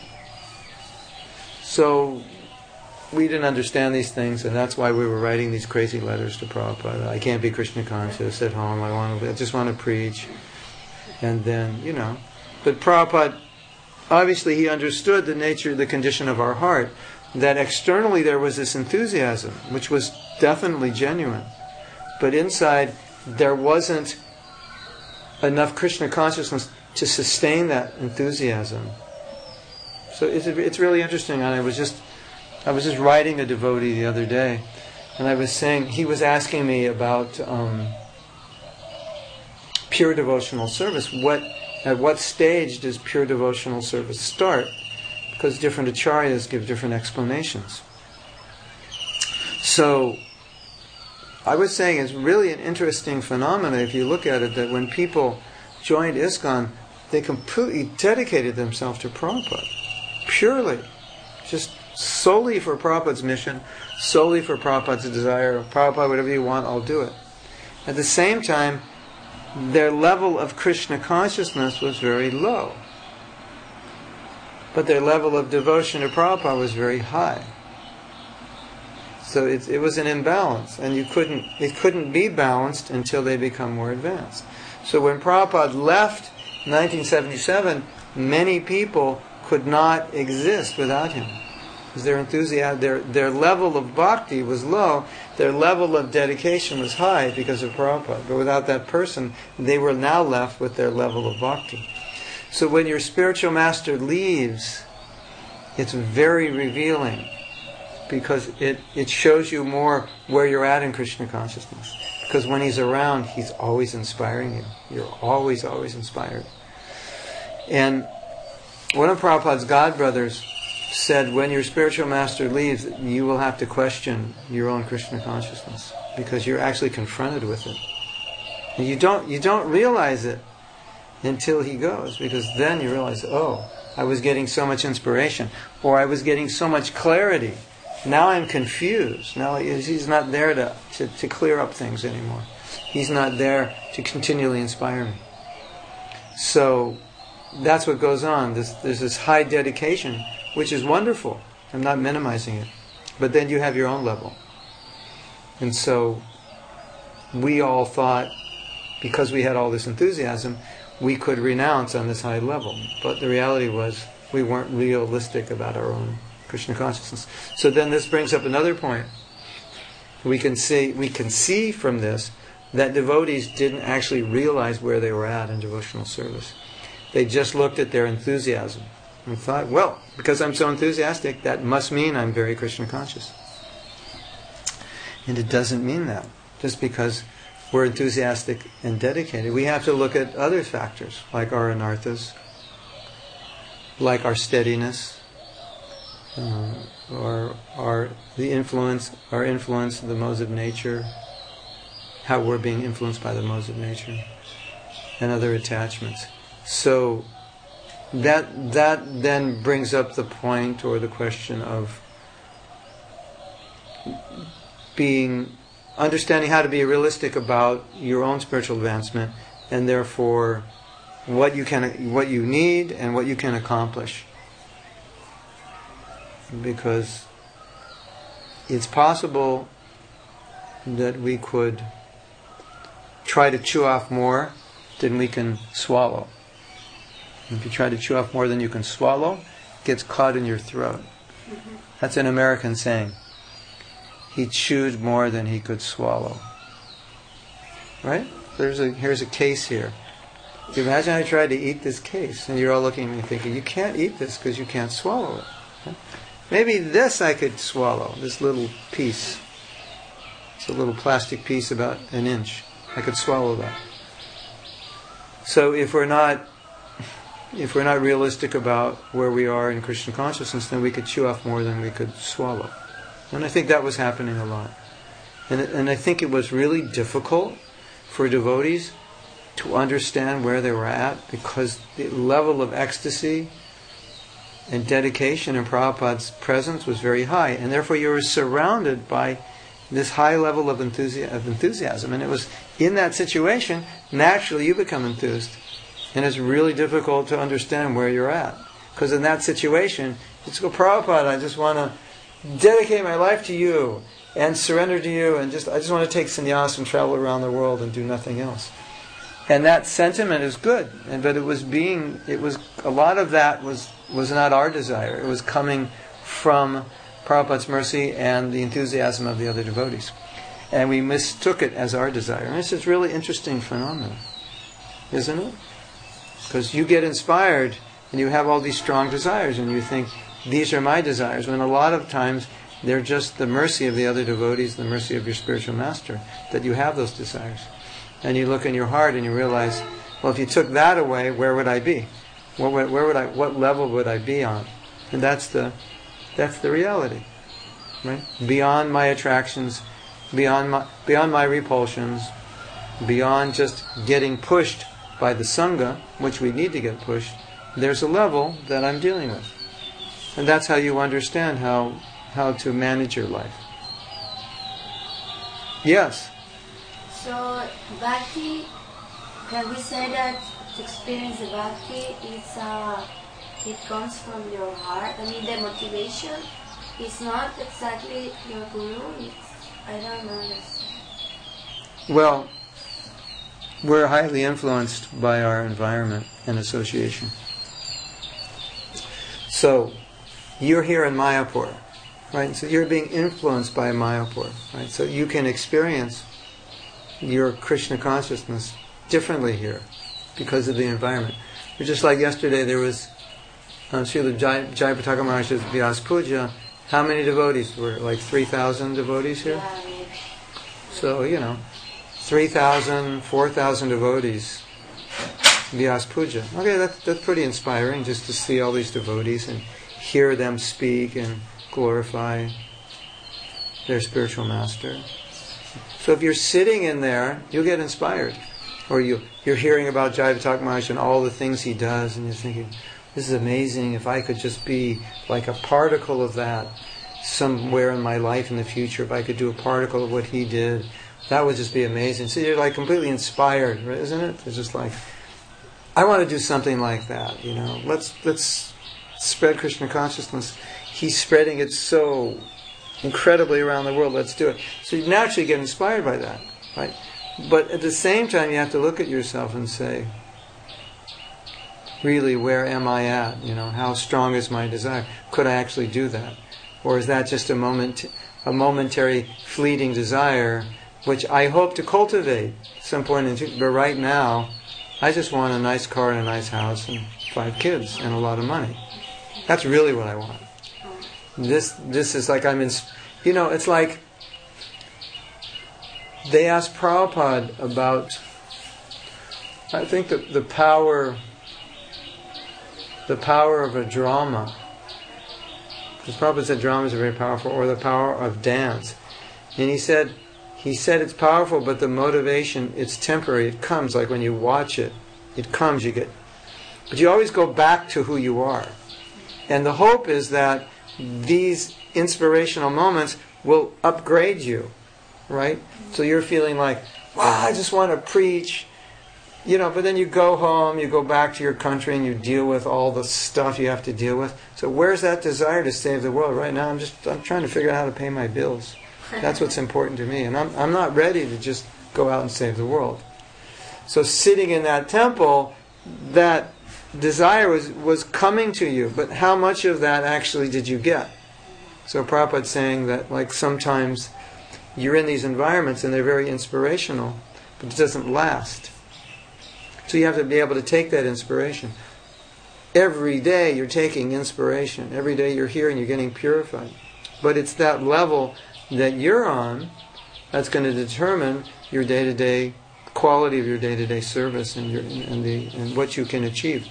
So we didn't understand these things, and that's why we were writing these crazy letters to Prabhupada. I can't be Krishna conscious at home. I just want to preach. And then, But Prabhupada, obviously he understood the nature, the condition of our heart, that externally there was this enthusiasm, which was definitely genuine. But inside, there wasn't enough Krishna consciousness to sustain that enthusiasm. So it's really interesting. And I was just writing a devotee the other day, and I was saying, he was asking me about pure devotional service. At what stage does pure devotional service start? Because different acharyas give different explanations. So I was saying it's really an interesting phenomenon if you look at it, that when people joined ISKCON, they completely dedicated themselves to Prabhupada. Purely. Just solely for Prabhupada's mission, solely for Prabhupada's desire. Prabhupada, whatever you want, I'll do it. At the same time, their level of Krishna consciousness was very low. but their level of devotion to Prabhupada was very high. So it was an imbalance, and it couldn't be balanced until they become more advanced. So when Prabhupada left in 1977, many people could not exist without him. Because their enthusiasm, their level of bhakti was low, their level of dedication was high because of Prabhupada. But without that person, they were now left with their level of bhakti. So when your spiritual master leaves, it's very revealing, because it shows you more where you're at in Krishna consciousness. Because when he's around, he's always inspiring you. You're always, always inspired. And one of Prabhupada's godbrothers said, when your spiritual master leaves, you will have to question your own Krishna consciousness, because you're actually confronted with it. And you don't realize it until he goes, because then you realize, oh, I was getting so much inspiration, or I was getting so much clarity. Now I'm confused. Now he's not there to clear up things anymore. He's not there to continually inspire me. So that's what goes on. There's this high dedication, which is wonderful. I'm not minimizing it. But then you have your own level. And so we all thought, because we had all this enthusiasm, we could renounce on this high level. But the reality was, we weren't realistic about our own Krishna consciousness. So then this brings up another point. We can see from this that devotees didn't actually realize where they were at in devotional service. They just looked at their enthusiasm and thought, well, because I'm so enthusiastic, that must mean I'm very Krishna conscious. And it doesn't mean that. Just because we're enthusiastic and dedicated, we have to look at other factors, like our anarthas, like our steadiness, or our influence of the modes of nature, how we're being influenced by the modes of nature, and other attachments. So that then brings up the point or the question of understanding how to be realistic about your own spiritual advancement, and therefore what you need and what you can accomplish. Because it's possible that we could try to chew off more than we can swallow. If you try to chew off more than you can swallow, it gets caught in your throat. That's an American saying. He chewed more than he could swallow. Right? Here's a case here. Imagine I tried to eat this case, and you're all looking at me thinking, you can't eat this because you can't swallow it. Okay? Maybe this I could swallow, this little piece. It's a little plastic piece about an inch. I could swallow that. So if we're not realistic about where we are in Krishna consciousness, then we could chew off more than we could swallow. And I think that was happening a lot. And I think it was really difficult for devotees to understand where they were at, because the level of ecstasy and dedication in Prabhupada's presence was very high, and therefore you were surrounded by this high level of enthusiasm. And it was in that situation, naturally you become enthused. And it's really difficult to understand where you're at. Because in that situation, you just go, Prabhupada, I just want to dedicate my life to you and surrender to you, and I just want to take sannyas and travel around the world and do nothing else. And that sentiment is good, but a lot of that was not our desire. It was coming from Prabhupada's mercy and the enthusiasm of the other devotees. And we mistook it as our desire. And this is a really interesting phenomenon, isn't it? Because you get inspired and you have all these strong desires and you think, these are my desires, when a lot of times they're just the mercy of the other devotees, the mercy of your spiritual master, that you have those desires. And you look in your heart and you realize, well, if you took that away, where would I be? What level would I be on? And that's the reality, right? Beyond my attractions, beyond my repulsions, beyond just getting pushed by the Sangha, which we need to get pushed, there's a level that I'm dealing with. And that's how you understand how to manage your life. Yes? So, bhakti, can we say that to experience bhakti is it comes from your heart. I mean, the motivation is not exactly your guru. I don't understand. Well, we're highly influenced by our environment and association. So, you're here in Mayapur, right? So you're being influenced by Mayapur, right? So you can experience your Krishna consciousness differently here because of the environment. Just like yesterday, there was Srila Jayapataka Maharaj's Vyas Puja. How many devotees were? Like 3,000 devotees here? Yeah, maybe. So, 3,000, 4,000 devotees. Vyas Puja. Okay, that's pretty inspiring just to see all these devotees and hear them speak and glorify their spiritual master. So if you're sitting in there, you'll get inspired. Or you're hearing about Jayapataka Maharaj and all the things he does, and you're thinking, this is amazing. If I could just be like a particle of that somewhere in my life in the future, if I could do a particle of what he did, that would just be amazing. So you're like completely inspired, right? Isn't it? It's just like, I want to do something like that, Let's spread Krishna consciousness. He's spreading it so incredibly around the world. Let's do it. So you naturally get inspired by that, right? But at the same time, you have to look at yourself and say, really, where am I at? How strong is my desire? Could I actually do that? Or is that just a momentary, fleeting desire, which I hope to cultivate at some point in the future? But right now, I just want a nice car and a nice house and 5 kids and a lot of money. That's really what I want. This is like it's like they asked Prabhupada about, I think, the power of a drama. Because Prabhupada said dramas are very powerful, or the power of dance. And he said it's powerful, but the motivation, it's temporary. It comes, like when you watch it, it comes, but you always go back to who you are. And the hope is that these inspirational moments will upgrade you, right? So you're feeling like, wow, I just want to preach, but then you go home, you go back to your country and you deal with all the stuff you have to deal with. So where's that desire to save the world? Right now I'm trying to figure out how to pay my bills. That's what's important to me. And I'm not ready to just go out and save the world. So sitting in that temple, that desire was coming to you, but how much of that actually did you get? So Prabhupada's saying that like sometimes you're in these environments and they're very inspirational, but it doesn't last. So you have to be able to take that inspiration. Every day you're taking inspiration. Every day you're here and you're getting purified. But it's that level that you're on that's going to determine your day-to-day quality of your day-to-day service and what you can achieve.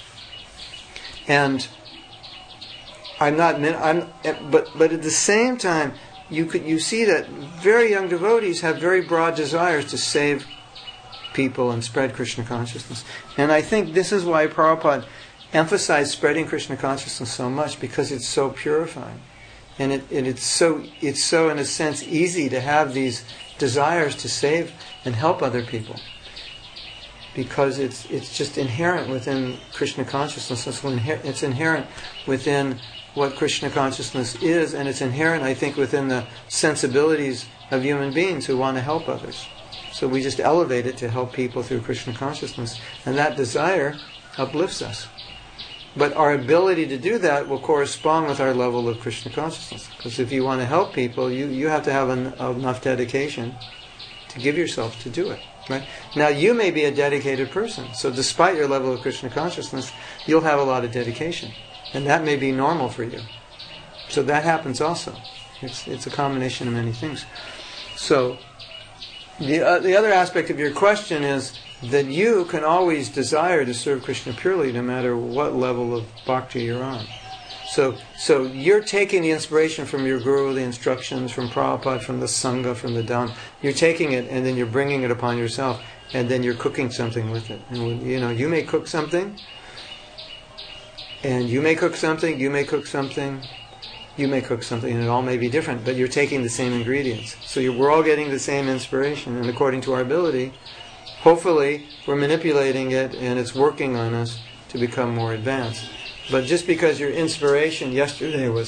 And but at the same time, you see that very young devotees have very broad desires to save people and spread Krishna consciousness. And I think this is why Prabhupada emphasized spreading Krishna consciousness so much, because it's so purifying. And it's so in a sense easy to have these desires to save and help other people, because it's just inherent within Krishna consciousness. It's inherent within what Krishna consciousness is, and it's inherent, I think, within the sensibilities of human beings who want to help others. So we just elevate it to help people through Krishna consciousness, and that desire uplifts us. But our ability to do that will correspond with our level of Krishna consciousness. Because if you want to help people, you have to have enough dedication to give yourself to do it. Right? Now, you may be a dedicated person, so despite your level of Krishna consciousness, you'll have a lot of dedication. And that may be normal for you. So that happens also. It's a combination of many things. So, the other aspect of your question is that you can always desire to serve Krishna purely no matter what level of bhakti you're on. So you're taking the inspiration from your guru, the instructions from Prabhupada, from the Sangha, from the Dham. You're taking it and then you're bringing it upon yourself, and then you're cooking something with it. And you may cook something, and you may cook something, you may cook something, you may cook something, and it all may be different, but you're taking the same ingredients. So we're all getting the same inspiration, and according to our ability, hopefully we're manipulating it and it's working on us to become more advanced. But just because your inspiration yesterday was,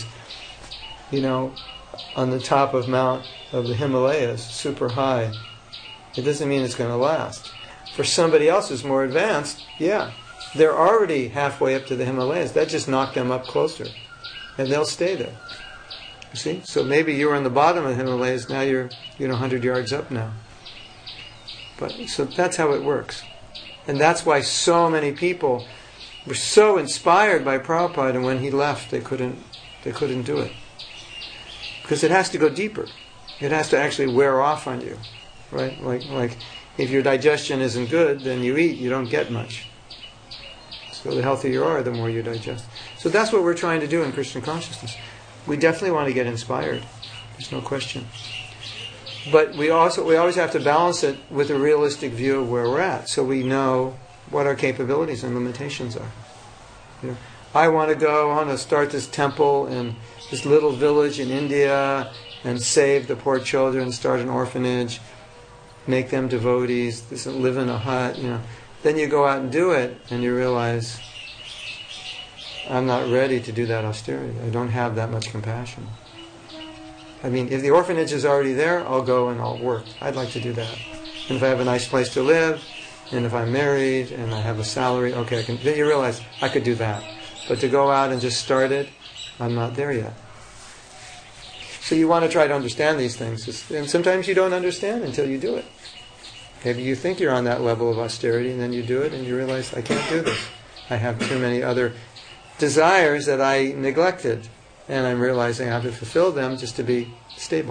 on the top of the Himalayas, super high, it doesn't mean it's going to last. For somebody else who's more advanced, yeah, they're already halfway up to the Himalayas. That just knocked them up closer, and they'll stay there. You see? So maybe you were on the bottom of the Himalayas, now you're 100 yards up now. But so that's how it works. And that's why so many people were so inspired by Prabhupada, and when he left, they couldn't do it. Because it has to go deeper. It has to actually wear off on you. Right? Like if your digestion isn't good, then you eat, you don't get much. So the healthier you are, the more you digest. So that's what we're trying to do in Krishna consciousness. We definitely want to get inspired. There's no question. But we always have to balance it with a realistic view of where we're at, so we know what our capabilities and limitations are. I want to start this temple in this little village in India and save the poor children, start an orphanage, make them devotees, live in a hut, Then you go out and do it, and you realize, I'm not ready to do that austerity. I don't have that much compassion. I mean, if the orphanage is already there, I'll go and I'll work. I'd like to do that. And if I have a nice place to live, and if I'm married, and I have a salary, okay, then you realize I could do that. But to go out and just start it, I'm not there yet. So you want to try to understand these things. And sometimes you don't understand until you do it. Maybe you think you're on that level of austerity, and then you do it, and you realize, I can't do this. I have too many other desires that I neglected, and I'm realizing I have to fulfill them just to be stable.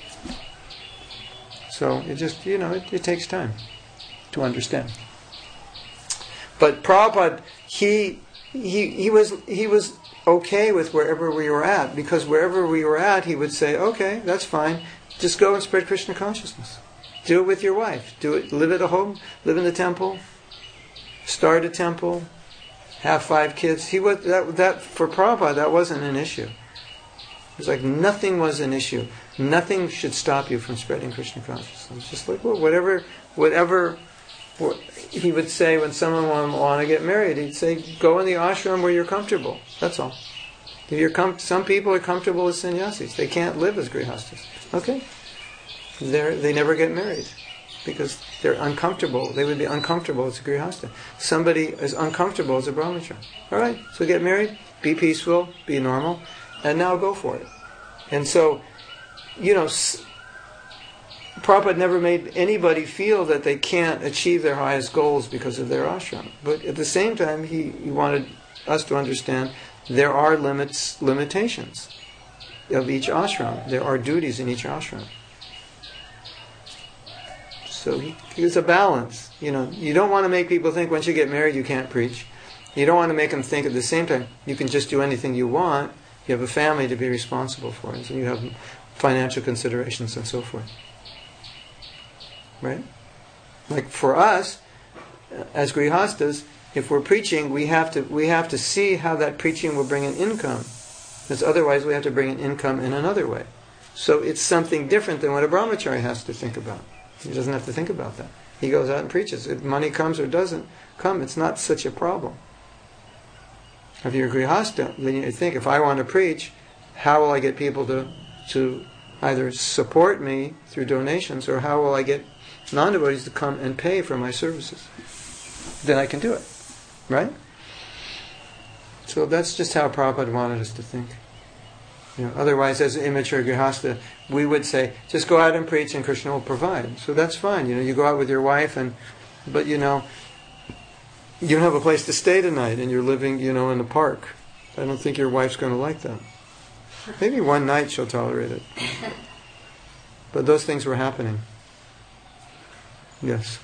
So it just, it takes time to understand. But Prabhupada, he was okay with wherever we were at, because wherever we were at, he would say, okay, that's fine, just go and spread Krishna consciousness. Do it with your wife. Do it. Live at a home. Live in the temple. Start a temple. Have 5 kids. That for Prabhupada, that wasn't an issue. It was like nothing was an issue. Nothing should stop you from spreading Krishna consciousness. It's just like, well, whatever he would say when someone want to get married, he'd say, go in the ashram where you're comfortable. That's all. Some people are comfortable as sannyasis. They can't live as grihastas. Okay. They never get married because they're uncomfortable. They would be uncomfortable as a grihasta. Somebody is uncomfortable as a brahmachari. All right, so get married, be peaceful, be normal, and now go for it. And so, Prabhupada never made anybody feel that they can't achieve their highest goals because of their ashram. But at the same time, he wanted us to understand there are limitations of each ashram. There are duties in each ashram. So it's a balance. You don't want to make people think once you get married you can't preach. You don't want to make them think at the same time you can just do anything you want. You have a family to be responsible for, and so you have financial considerations and so forth. Right? Like for us, as grihastas, if we're preaching, we have to see how that preaching will bring an income. Because otherwise we have to bring an income in another way. So it's something different than what a brahmachari has to think about. He doesn't have to think about that. He goes out and preaches. If money comes or doesn't come, it's not such a problem. If you're a grihasta, then you think, if I want to preach, how will I get people to either support me through donations, or how will I get non-devotees to come and pay for my services? Then I can do it. Right? So that's just how Prabhupada wanted us to think. Otherwise, as an immature grihasta, we would say, just go out and preach and Krishna will provide. So that's fine. You go out with your wife, but you don't have a place to stay tonight, and you're living, in the park. I don't think your wife's going to like that. Maybe one night she'll tolerate it. But those things were happening. Yes.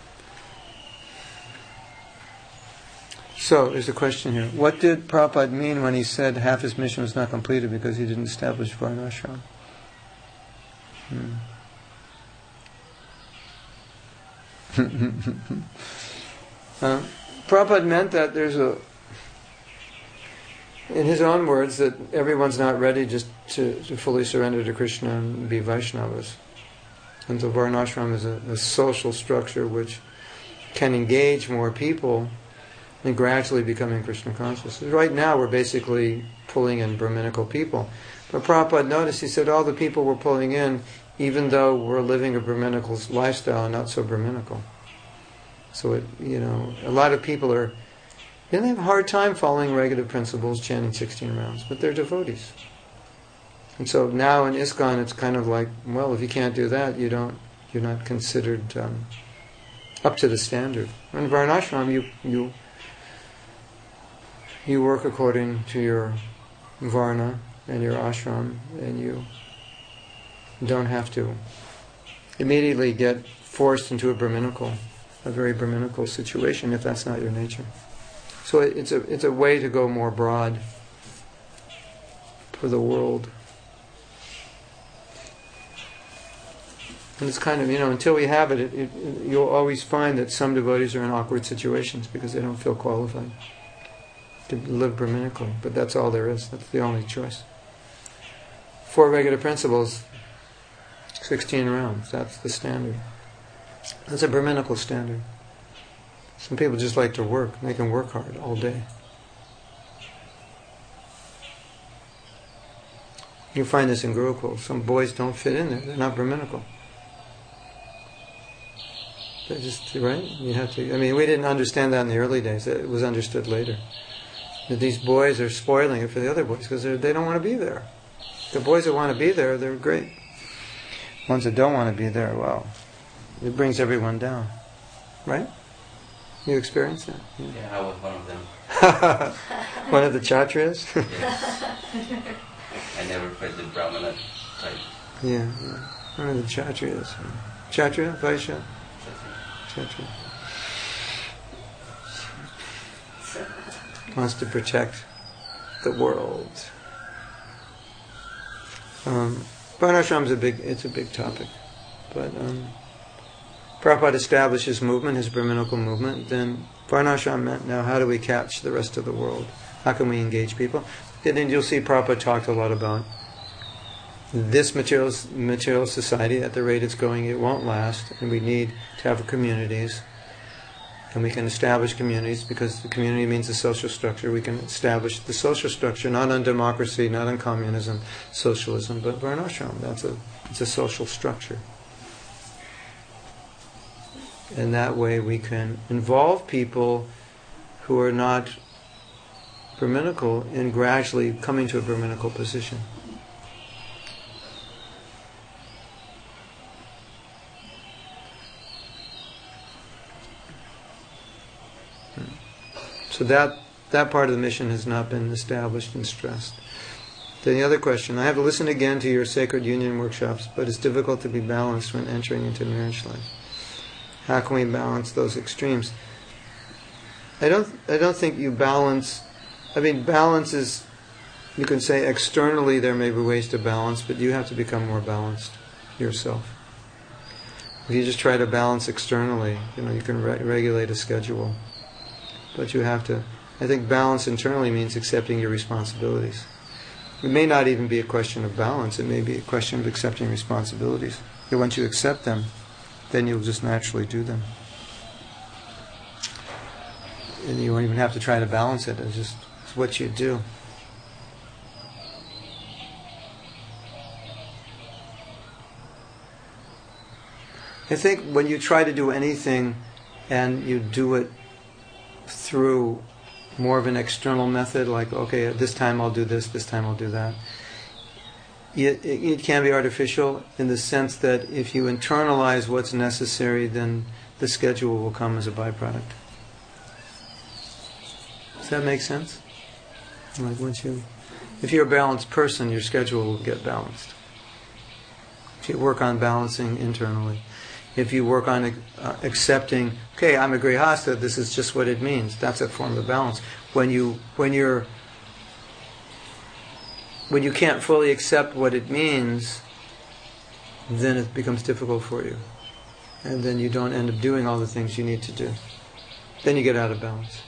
So, there's a question here. What did Prabhupada mean when he said half his mission was not completed because he didn't establish Varnashram? Prabhupada meant that in his own words, that everyone's not ready just to fully surrender to Krishna and be Vaishnavas. And so Varnashram is a social structure which can engage more people, and gradually becoming Krishna conscious. Right now we're basically pulling in Brahminical people. But Prabhupada noticed, he said all the people we're pulling in, even though we're living a Brahminical lifestyle and not so Brahminical. So a lot of people they have a hard time following regulative principles, chanting 16 rounds, but they're devotees. And so now in ISKCON it's kind of like, well, if you can't do that, you're not considered up to the standard. In Varnashram, you work according to your Varna and your ashram, and you don't have to immediately get forced into a very Brahminical situation if that's not your nature. So it's a way to go more broad for the world. And it's kind of, until we have it, you'll always find that some devotees are in awkward situations because they don't feel qualified to live Brahminically. But that's all there is. That's the only choice. 4 regular principles, 16 rounds. That's the standard. That's a Brahminical standard. Some people just like to work. They can work hard all day. You find this in Gurukul. Some boys don't fit in there. They're not Brahminical. They're just, right? You have to. We didn't understand that in the early days. It was understood later. That these boys are spoiling it for the other boys because they don't want to be there. The boys that want to be there, they're great. Ones that don't want to be there, well, it brings everyone down. Right? You experienced that? Yeah, I was one of them. One of the Kshatriyas? Yes. I never played the Brahmana type. Yeah. One of the Kshatriyas. Kshatriya? Vaishya? Kshatriya. Wants to protect the world. Varnashram is a big topic, but Prabhupada established his movement, his Brahminical movement. Then Varnashram meant, now how do we catch the rest of the world? How can we engage people? And then you'll see Prabhupada talked a lot about this material society. At the rate it's going, it won't last, and we need to have communities. And we can establish communities because the community means the social structure. We can establish the social structure not on democracy, not on communism, socialism, but Varnashram. It's a social structure. And that way we can involve people who are not Brahminical in gradually coming to a Brahminical position. So that part of the mission has not been established and stressed. Then the other question, I have listened again to your Sacred Union workshops, but it's difficult to be balanced when entering into marriage life. How can we balance those extremes? I don't think you balance. Balance is, you can say externally there may be ways to balance, but you have to become more balanced yourself. If you just try to balance externally, you can regulate a schedule. But you have to, I think balance internally means accepting your responsibilities. It may not even be a question of balance, it may be a question of accepting responsibilities. And once you accept them, then you'll just naturally do them. And you won't even have to try to balance it, it's what you do. I think when you try to do anything and you do it through more of an external method, like, okay, this time I'll do this time I'll do that. It can be artificial in the sense that if you internalize what's necessary, then the schedule will come as a byproduct. Does that make sense? Like if you're a balanced person, your schedule will get balanced. If you work on balancing internally. If you work on accepting, okay, I'm a Grihastha, this is just what it means. That's a form of balance. When you can't fully accept what it means, then it becomes difficult for you. And then you don't end up doing all the things you need to do. Then you get out of balance.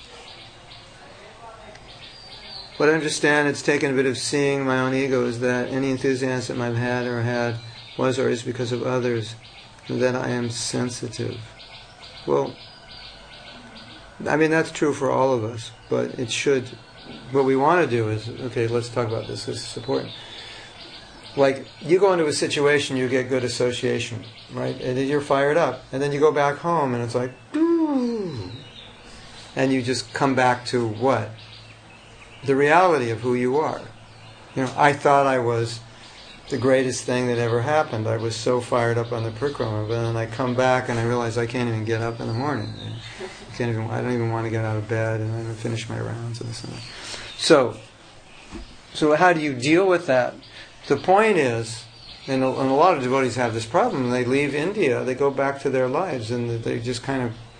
What I understand, it's taken a bit of seeing my own ego, is that any enthusiasm I've had was or is because of others. That I am sensitive. Well, I mean, that's true for all of us, but it should, what we want to do is, okay, let's talk about this. This is important. Like, you go into a situation, you get good association, right? And then you're fired up. And then you go back home and it's like, doo. And you just come back to what? The reality of who you are. I thought I was the greatest thing that ever happened. I was so fired up on the Parikrama, but then I come back and I realize I can't even get up in the morning. I don't even want to get out of bed, and I finish my rounds and this and that. So how do you deal with that? The point is, and a lot of devotees have this problem, they leave India, they go back to their lives, and they just kind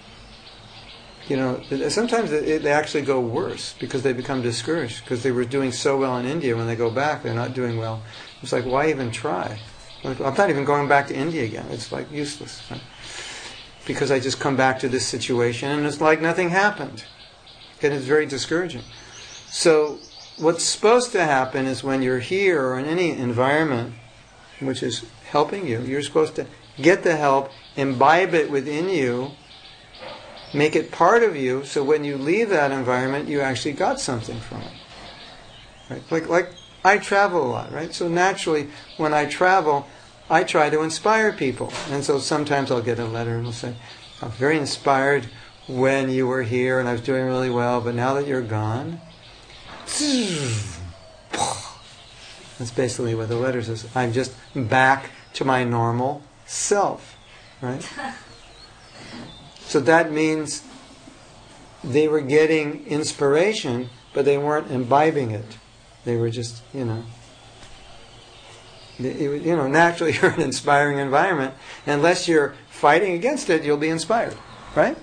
of, sometimes they actually go worse because they become discouraged because they were doing so well in India. When they go back, they're not doing well. It's like, why even try? Like, I'm not even going back to India again. It's like useless. Right? Because I just come back to this situation and it's like nothing happened. And it's very discouraging. So what's supposed to happen is when you're here or in any environment which is helping you, you're supposed to get the help, imbibe it within you, make it part of you, so when you leave that environment, you actually got something from it. Right? Like I travel a lot, right? So naturally, when I travel, I try to inspire people. And so sometimes I'll get a letter and it'll say, I'm very inspired when you were here and I was doing really well, but now that you're gone, that's basically what the letter says. I'm just back to my normal self, right? So that means they were getting inspiration, but they weren't imbibing it. They were just, naturally you're in an inspiring environment. Unless you're fighting against it, you'll be inspired, right?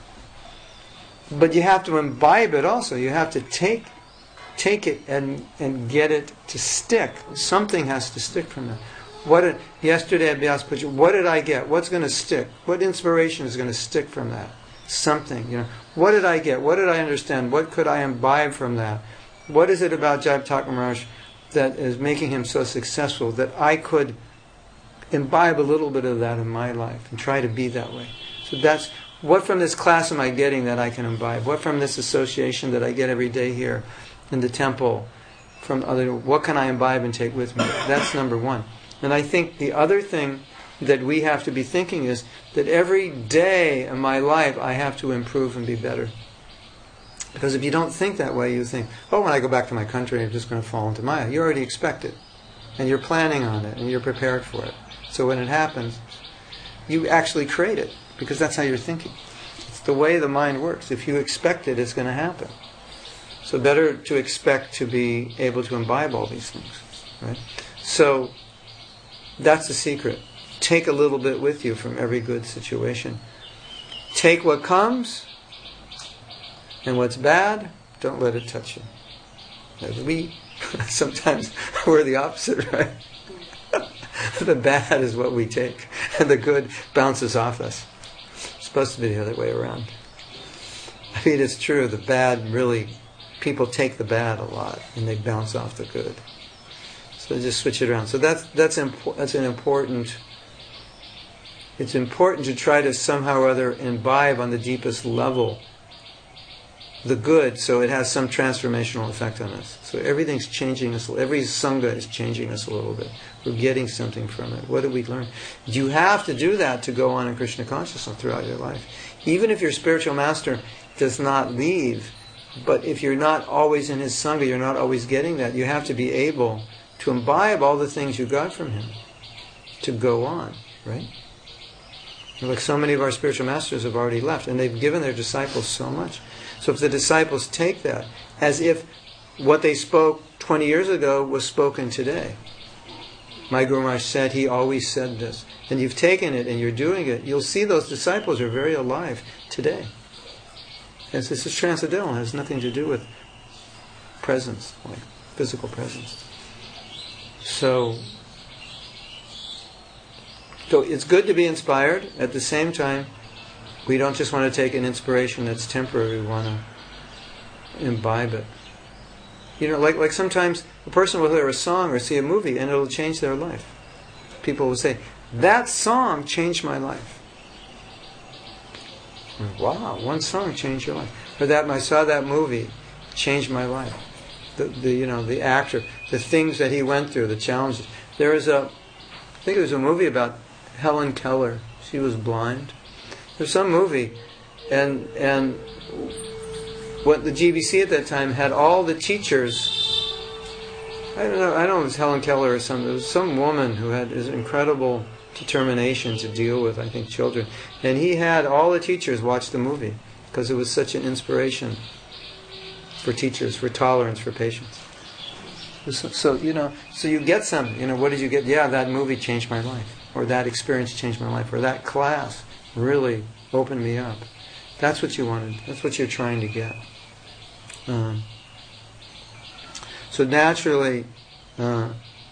But you have to imbibe it also. You have to take it and get it to stick. Something has to stick from that. Yesterday at Vyasa Puja, what did I get? What's going to stick? What inspiration is going to stick from that? Something, What did I get? What did I understand? What could I imbibe from that? What is it about Jayapataka Thakur Maharaj that is making him so successful that I could imbibe a little bit of that in my life and try to be that way? So that's, what from this class am I getting that I can imbibe? What from this association that I get every day here in the temple, what can I imbibe and take with me? That's number one. And I think the other thing that we have to be thinking is that every day in my life I have to improve and be better. Because if you don't think that way, you think, when I go back to my country, I'm just going to fall into Maya. You already expect it. And you're planning on it, and you're prepared for it. So when it happens, you actually create it, because that's how you're thinking. It's the way the mind works. If you expect it, it's going to happen. So better to expect to be able to imbibe all these things. Right? So that's the secret. Take a little bit with you from every good situation. Take what comes, and what's bad, don't let it touch you. As we, sometimes we're the opposite, right? The bad is what we take, and the good bounces off us. It's supposed to be the other way around. I mean, it's true, the bad really, people take the bad a lot, and they bounce off the good. So just switch it around. So that's an important. It's important to try to somehow or other imbibe on the deepest level the good, so it has some transformational effect on us. So everything's changing us. Every sangha is changing us a little bit. We're getting something from it. What did we learn? You have to do that to go on in Krishna consciousness throughout your life. Even if your spiritual master does not leave, but if you're not always in his sangha, you're not always getting that. You have to be able to imbibe all the things you got from him to go on, right? Like so many of our spiritual masters have already left, and they've given their disciples so much. So if the disciples take that as if what they spoke 20 years ago was spoken today. My Guru Maharaj said, he always said this. And you've taken it and you're doing it. You'll see those disciples are very alive today. Yes, this is transcendental. It has nothing to do with presence, like physical presence. So it's good to be inspired. At the same time, we don't just want to take an inspiration that's temporary. We want to imbibe it. Like sometimes a person will hear a song or see a movie and it'll change their life. People will say, that song changed my life. Wow, one song changed your life. Or that I saw that movie, changed my life. The actor, the things that he went through, the challenges. I think it was a movie about Helen Keller. She was blind. There's some movie, and what the GBC at that time had all the teachers. I don't know if it was Helen Keller or something. There was some woman who had this incredible determination to deal with, I think, children. And he had all the teachers watch the movie because it was such an inspiration for teachers, for tolerance, for patience. So you get something. What did you get? Yeah, that movie changed my life, or that experience changed my life, or that class really opened me up. That's what you wanted. That's what you're trying to get. So naturally, so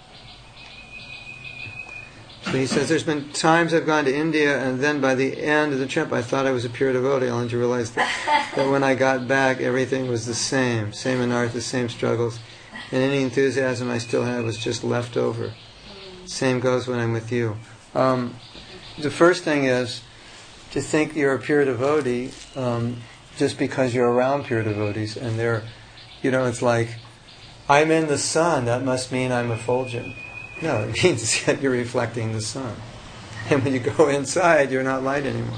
he says, there's been times I've gone to India, and then by the end of the trip, I thought I was a pure devotee, only to realize that when I got back, everything was the same anartha, same struggles, and any enthusiasm I still had was just left over. Same goes when I'm with you. The first thing is to think you're a pure devotee just because you're around pure devotees, and it's like, I'm in the sun, that must mean I'm effulgent. No, it means that you're reflecting the sun. And when you go inside, you're not light anymore.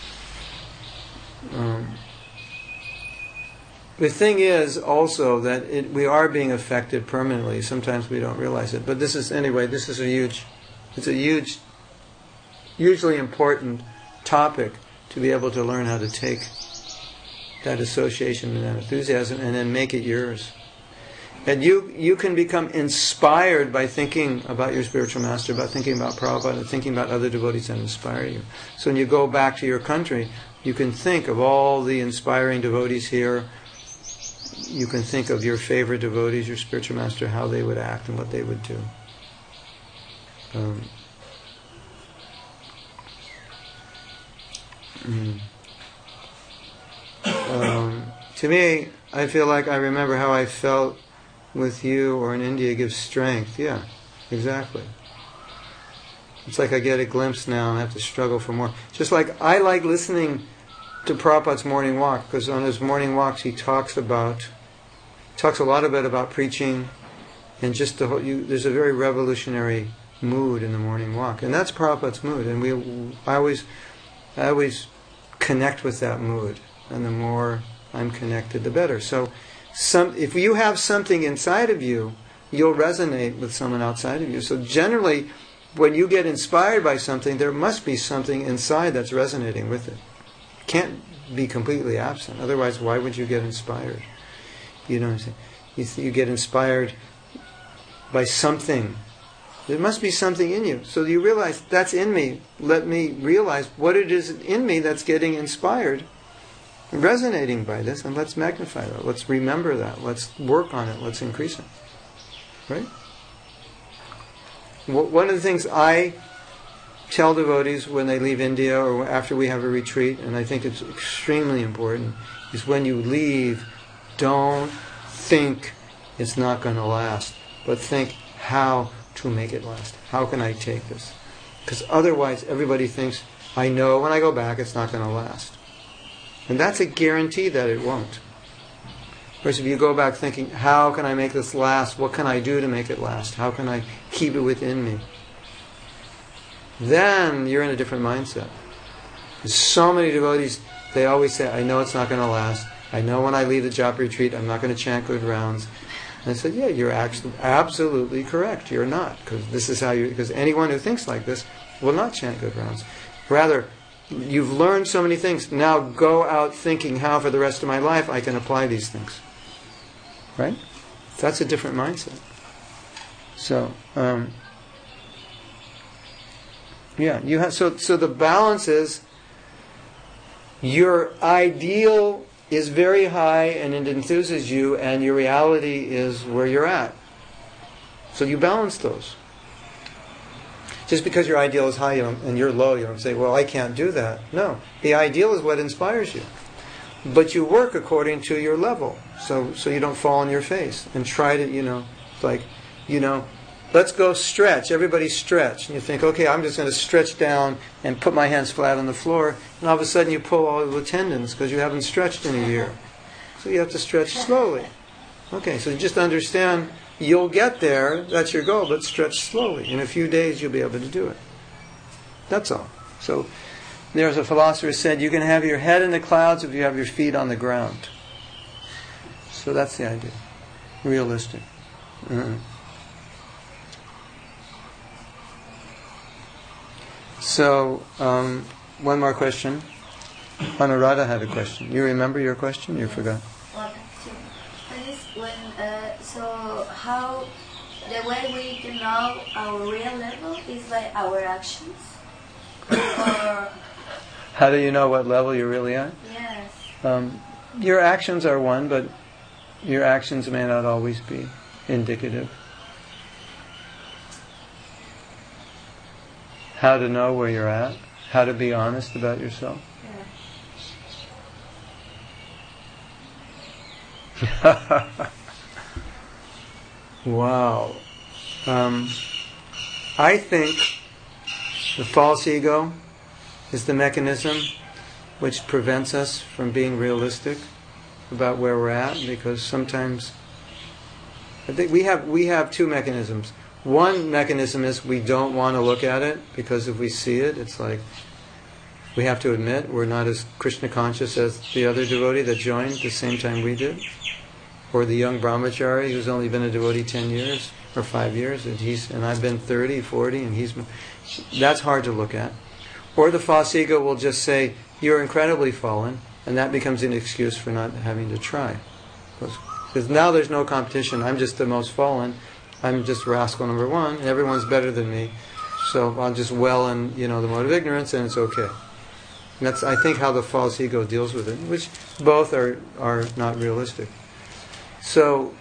The thing is also that we are being affected permanently. Sometimes we don't realize it. But this is a hugely important topic to be able to learn how to take that association and that enthusiasm and then make it yours. And you can become inspired by thinking about your spiritual master, about thinking about Prabhupada, and thinking about other devotees that inspire you. So when you go back to your country, you can think of all the inspiring devotees here. You can think of your favorite devotees, your spiritual master, how they would act and what they would do. To me, I feel like I remember how I felt with you or in India gives strength. Yeah, exactly. It's like I get a glimpse now and I have to struggle for more. Just like I like listening to Prabhupada's morning walk, because on his morning walks he talks a lot about preaching, and just there's a very revolutionary mood in the morning walk, and that's Prabhupada's mood, and I always connect with that mood, and the more I'm connected, the better. So if you have something inside of you, you'll resonate with someone outside of you. So generally, when you get inspired by something, there must be something inside that's resonating with it. It can't be completely absent. Otherwise, why would you get inspired? You know what I'm saying? You get inspired by something. There must be something in you. So you realize, that's in me. Let me realize what it is in me that's getting inspired, resonating by this, and let's magnify that. Let's remember that. Let's work on it. Let's increase it. Right? One of the things I tell devotees when they leave India or after we have a retreat, and I think it's extremely important, is when you leave, don't think it's not going to last, but think how to make it last. How can I take this? Because otherwise everybody thinks, I know when I go back it's not going to last. And that's a guarantee that it won't. Whereas if you go back thinking, how can I make this last? What can I do to make it last? How can I keep it within me? Then you're in a different mindset. There's so many devotees, they always say, I know it's not going to last. I know when I leave the job retreat, I'm not going to chant good rounds. And I said, yeah, you're actually absolutely correct. You're not. Because anyone who thinks like this will not chant good rounds. Rather, you've learned so many things. Now go out thinking how for the rest of my life I can apply these things. Right? That's a different mindset. So, so the balance is your ideal is very high and it enthuses you, and your reality is where you're at. So you balance those. Just because your ideal is high and you're low, you don't say, well, I can't do that. No. The ideal is what inspires you. But you work according to your level. So you don't fall on your face. And try to, let's go stretch. Everybody stretch. And you think, okay, I'm just going to stretch down and put my hands flat on the floor. And all of a sudden you pull all the tendons because you haven't stretched in a year. So you have to stretch slowly. Okay, so just understand, you'll get there, that's your goal, but stretch slowly. In a few days you'll be able to do it. That's all. So there's a philosopher who said, you can have your head in the clouds if you have your feet on the ground. So that's the idea. Realistic. So, one more question. Anuradha had a question. You remember your question? You forgot. One is so how the way we can know our real level is by our actions, or How do you know what level you're really at? yes, Your actions are one, but your actions may not always be indicative. How to know where you're at? How to be honest about yourself? Wow. I think the false ego is the mechanism which prevents us from being realistic about where we're at, because sometimes I think we have two mechanisms. One mechanism is we don't want to look at it, because if we see it, it's like we have to admit we're not as Krishna conscious as the other devotee that joined the same time we did, or the young brahmachari who's only been a devotee 10 years or 5 years, and I've been 30, 40, and he's been. That's hard to look at. Or the false ego will just say, you're incredibly fallen, and that becomes an excuse for not having to try. Because now there's no competition. I'm just the most fallen. I'm just rascal number one, and everyone's better than me. So I'll just well in, the mode of ignorance, and it's okay. And that's, I think, how the false ego deals with it, which both are not realistic. So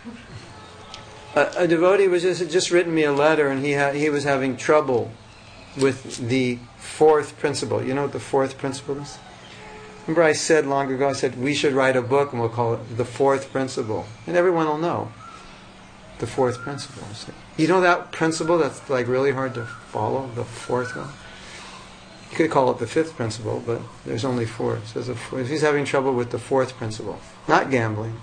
a devotee was just written me a letter, and he was having trouble with the fourth principle. You know what the fourth principle is? Remember I said long ago, we should write a book and we'll call it The Fourth Principle. And everyone will know the fourth principle. You know that principle that's like really hard to follow, the fourth one? You could call it the fifth principle, but there's only four. So if he's having trouble with the fourth principle, not gambling,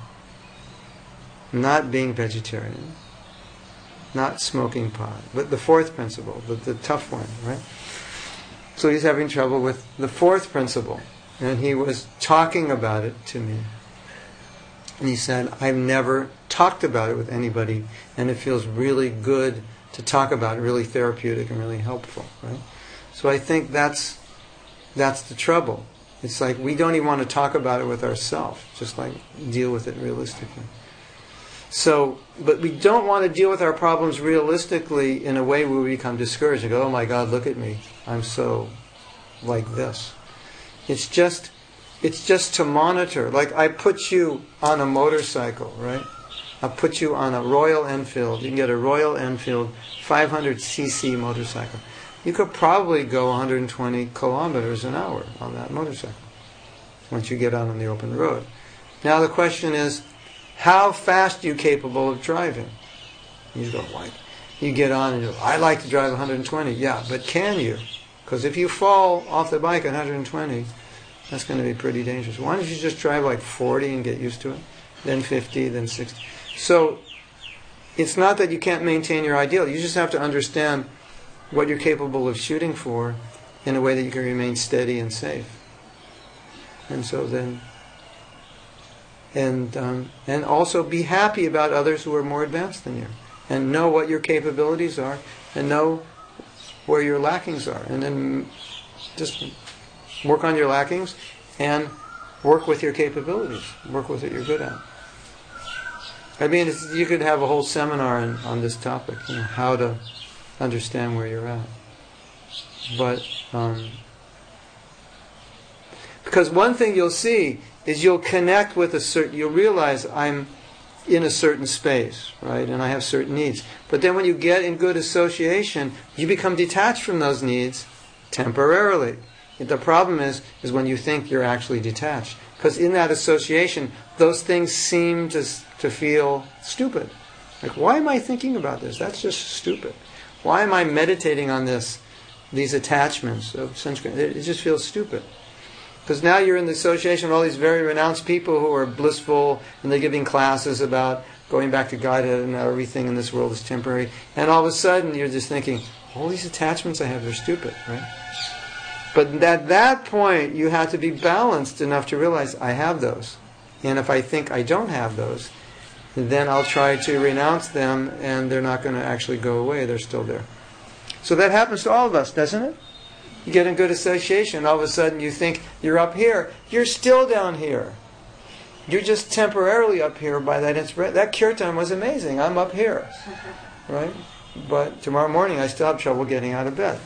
not being vegetarian, not smoking pot, but the fourth principle, the tough one, right? So he's having trouble with the fourth principle. And he was talking about it to me. And he said, I've never talked about it with anybody, and it feels really good to talk about it, really therapeutic and really helpful, right? So I think that's the trouble. It's like we don't even want to talk about it with ourselves, just like deal with it realistically. So, but we don't want to deal with our problems realistically in a way where we become discouraged and go, oh my God, look at me, I'm so like this. It's just to monitor. Like I put you on a motorcycle, right? I put you on a Royal Enfield. You can get a Royal Enfield 500cc motorcycle. You could probably go 120 kilometers an hour on that motorcycle once you get out on the open road. Now the question is, how fast are you capable of driving? You go, why? You get on and you go, I like to drive 120. Yeah, but can you? Because if you fall off the bike at 120, that's going to be pretty dangerous. Why don't you just drive like 40 and get used to it? Then 50, then 60. So it's not that you can't maintain your ideal. You just have to understand what you're capable of shooting for in a way that you can remain steady and safe. And so then, and also be happy about others who are more advanced than you, and know what your capabilities are, and know where your lackings are, and then just work on your lackings and work with your capabilities. Work with what you're good at. I mean, you could have a whole seminar on this topic, how to understand where you're at. But because one thing you'll see is you'll connect with you'll realize I'm in a certain space, right? And I have certain needs. But then when you get in good association, you become detached from those needs temporarily. The problem is when you think you're actually detached. Because in that association, those things seem to feel stupid. Like, why am I thinking about this? That's just stupid. Why am I meditating on these attachments of sense? It just feels stupid. Because now you're in the association with all these very renounced people who are blissful, and they're giving classes about going back to Godhead and everything in this world is temporary. And all of a sudden you're just thinking, all these attachments I have, they're stupid, right? But at that point you have to be balanced enough to realize I have those. And if I think I don't have those, then I'll try to renounce them, and they're not going to actually go away. They're still there. So that happens to all of us, doesn't it? You get in good association, all of a sudden you think you're up here. You're still down here. You're just temporarily up here by that inspiration. That kirtan was amazing. I'm up here. Right? But tomorrow morning I still have trouble getting out of bed.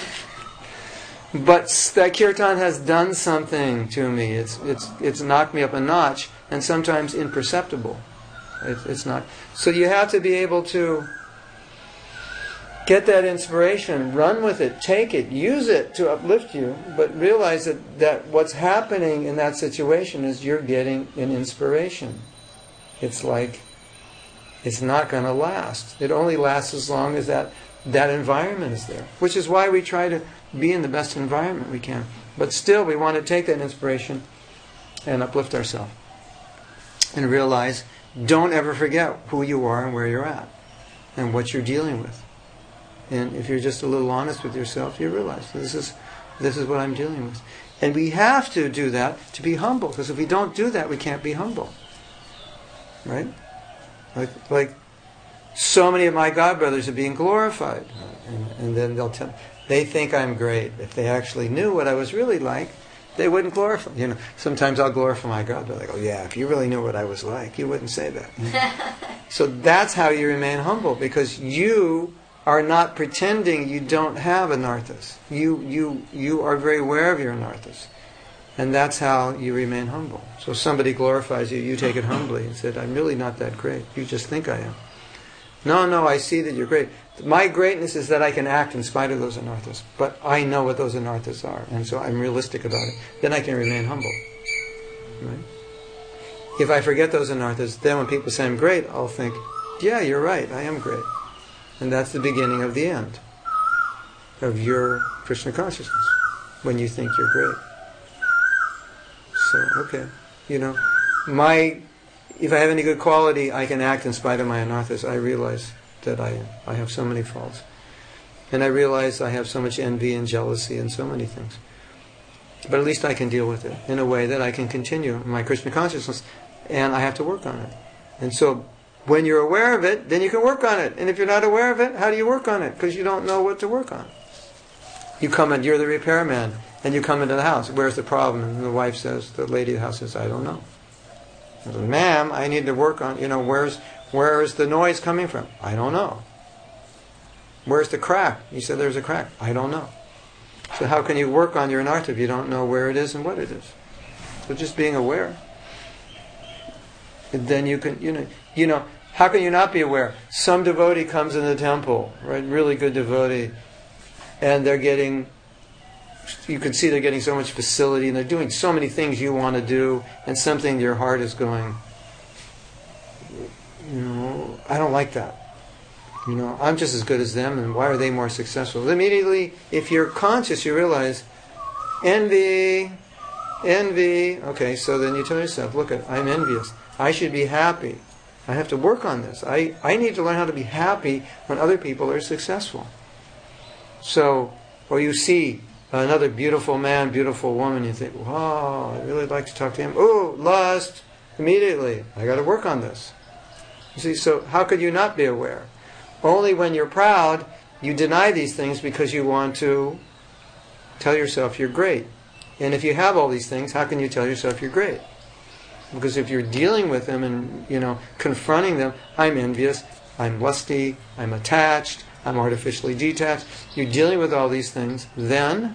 But that kirtan has done something to me. It's knocked me up a notch, and sometimes imperceptible. It's not. So you have to be able to get that inspiration, run with it, take it, use it to uplift you, but realize that what's happening in that situation is you're getting an inspiration. It's like, it's not going to last. It only lasts as long as that environment is there. Which is why we try to be in the best environment we can. But still, we want to take that inspiration and uplift ourselves. And realize, don't ever forget who you are and where you're at. And what you're dealing with. And if you're just a little honest with yourself, you realize, this is what I'm dealing with. And we have to do that to be humble. Because if we don't do that, we can't be humble. Right? Like so many of my godbrothers are being glorified. And then they think I'm great. If they actually knew what I was really like, they wouldn't glorify. Sometimes I'll glorify my godbrother. They go, yeah, if you really knew what I was like, you wouldn't say that. So that's how you remain humble, because you are not pretending you don't have anarthas. You are very aware of your anarthas. And that's how you remain humble. So if somebody glorifies you, you take it humbly and said, I'm really not that great. You just think I am. No, I see that you're great. My greatness is that I can act in spite of those anarthas. But I know what those anarthas are. And so I'm realistic about it. Then I can remain humble. Right? If I forget those anarthas, then when people say I'm great, I'll think, yeah, you're right, I am great. And that's the beginning of the end of your Krishna consciousness, when you think you're great. So, okay, if I have any good quality, I can act in spite of my anarthas. I realize that I have so many faults. And I realize I have so much envy and jealousy and so many things. But at least I can deal with it in a way that I can continue my Krishna consciousness, and I have to work on it. And so, when you're aware of it, then you can work on it. And if you're not aware of it, how do you work on it? Because you don't know what to work on. You're the repairman, and you come into the house. Where's the problem? And the wife says, the lady of the house says, I don't know. I said, ma'am, I need to work on, where's the noise coming from? I don't know. Where's the crack? You said there's a crack. I don't know. So how can you work on your anartha if you don't know where it is and what it is? So just being aware. And then you can, how can you not be aware? Some devotee comes in the temple, right? Really good devotee. And you can see they're getting so much facility, and they're doing so many things you want to do, and something your heart is going, I don't like that. I'm just as good as them, and why are they more successful? Immediately, if you're conscious, you realize, envy. Okay, so then you tell yourself, look, I'm envious. I should be happy. I have to work on this. I need to learn how to be happy when other people are successful. So, or you see another beautiful man, beautiful woman, you think, wow, I'd really like to talk to him. Oh, lust. Immediately, I got to work on this. You see, so how could you not be aware? Only when you're proud, you deny these things because you want to tell yourself you're great. And if you have all these things, how can you tell yourself you're great? Because if you're dealing with them and, confronting them, I'm envious, I'm lusty, I'm attached, I'm artificially detached. You're dealing with all these things, then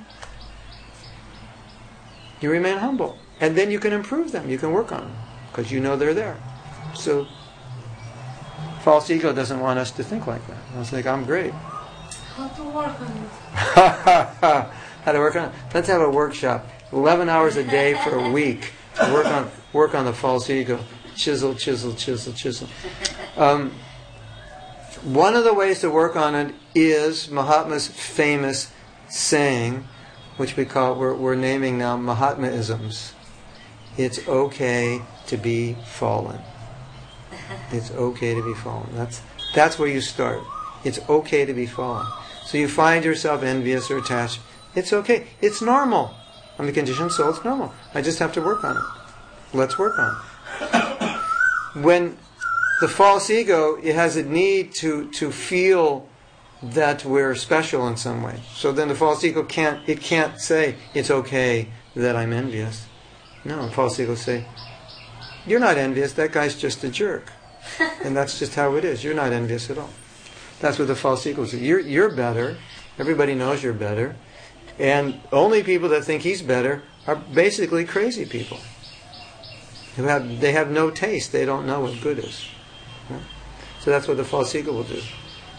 you remain humble. And then you can improve them, you can work on them, because you know they're there. So, false ego doesn't want us to think like that. It's like, I'm great. How to work on it? How to work on it? Let's have a workshop. 11 hours a day for a week. Work on the false ego. Chisel. One of the ways to work on it is Mahatma's famous saying, which we're naming now Mahatma-isms. It's okay to be fallen. It's okay to be fallen. That's where you start. It's okay to be fallen. So you find yourself envious or attached. It's okay. It's normal. I'm a conditioned soul. It's normal. I just have to work on it. Let's work on it. When the false ego, it has a need to feel that we're special in some way. So then the false ego can't say, it's okay that I'm envious. No, the false ego say, you're not envious, that guy's just a jerk. And that's just how it is. You're not envious at all. That's what the false ego says. You're better. Everybody knows you're better. And only people that think he's better are basically crazy people. They have no taste. They don't know what good is. So that's what the false ego will do.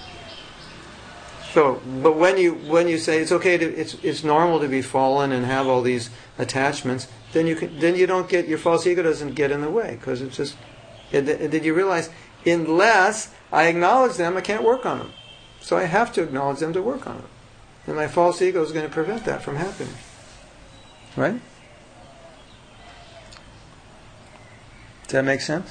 So, but when you say it's okay it's normal to be fallen and have all these attachments, then you don't get, your false ego doesn't get in the way, because it's just. Did you realize, unless I acknowledge them, I can't work on them. So I have to acknowledge them to work on them, and my false ego is going to prevent that from happening. Right? Does that make sense?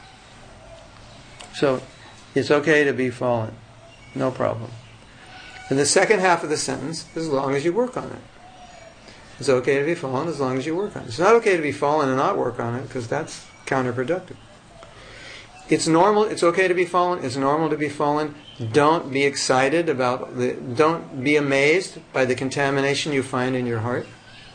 So, it's okay to be fallen. No problem. And the second half of the sentence, as long as you work on it. It's okay to be fallen as long as you work on it. It's not okay to be fallen and not work on it, because that's counterproductive. It's normal, it's okay to be fallen, it's normal to be fallen. Don't be excited don't be amazed by the contamination you find in your heart.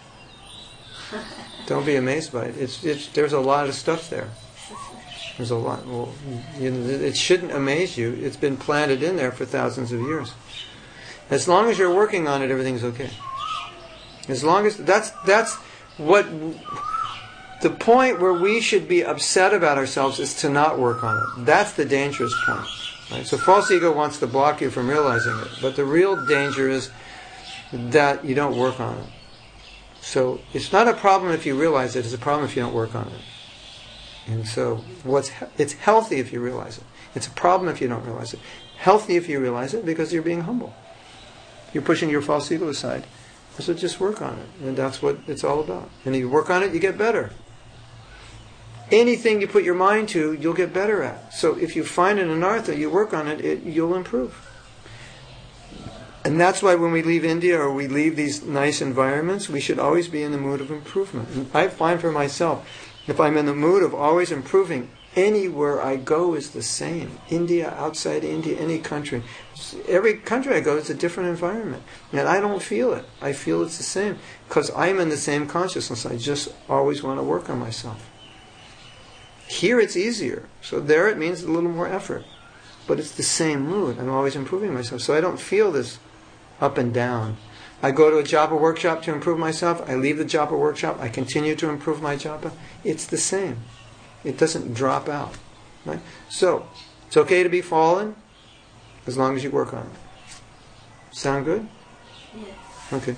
Don't be amazed by it. There's a lot of stuff there. There's a lot. Well, it shouldn't amaze you. It's been planted in there for thousands of years. As long as you're working on it, everything's okay. As long as that's what the point where we should be upset about ourselves is to not work on it. That's the dangerous point. Right? So false ego wants to block you from realizing it, but the real danger is that you don't work on it. So it's not a problem if you realize it, it's a problem if you don't work on it. And so it's healthy if you realize it. It's a problem if you don't realize it. Healthy if you realize it, because you're being humble. You're pushing your false ego aside. So just work on it. And that's what it's all about. And if you work on it, you get better. Anything you put your mind to, you'll get better at. So if you find an anartha, you work on it, you'll improve. And that's why when we leave India or we leave these nice environments, we should always be in the mood of improvement. And I find for myself, if I'm in the mood of always improving, anywhere I go is the same. India, outside India, any country. Every country I go, it's a different environment. And I don't feel it. I feel it's the same. Because I'm in the same consciousness. I just always want to work on myself. Here it's easier. So there it means a little more effort. But it's the same mood. I'm always improving myself. So I don't feel this up and down. I go to a japa workshop to improve myself. I leave the japa workshop. I continue to improve my japa. It's the same. It doesn't drop out. Right? So, it's okay to be fallen as long as you work on it. Sound good? Yes. Okay.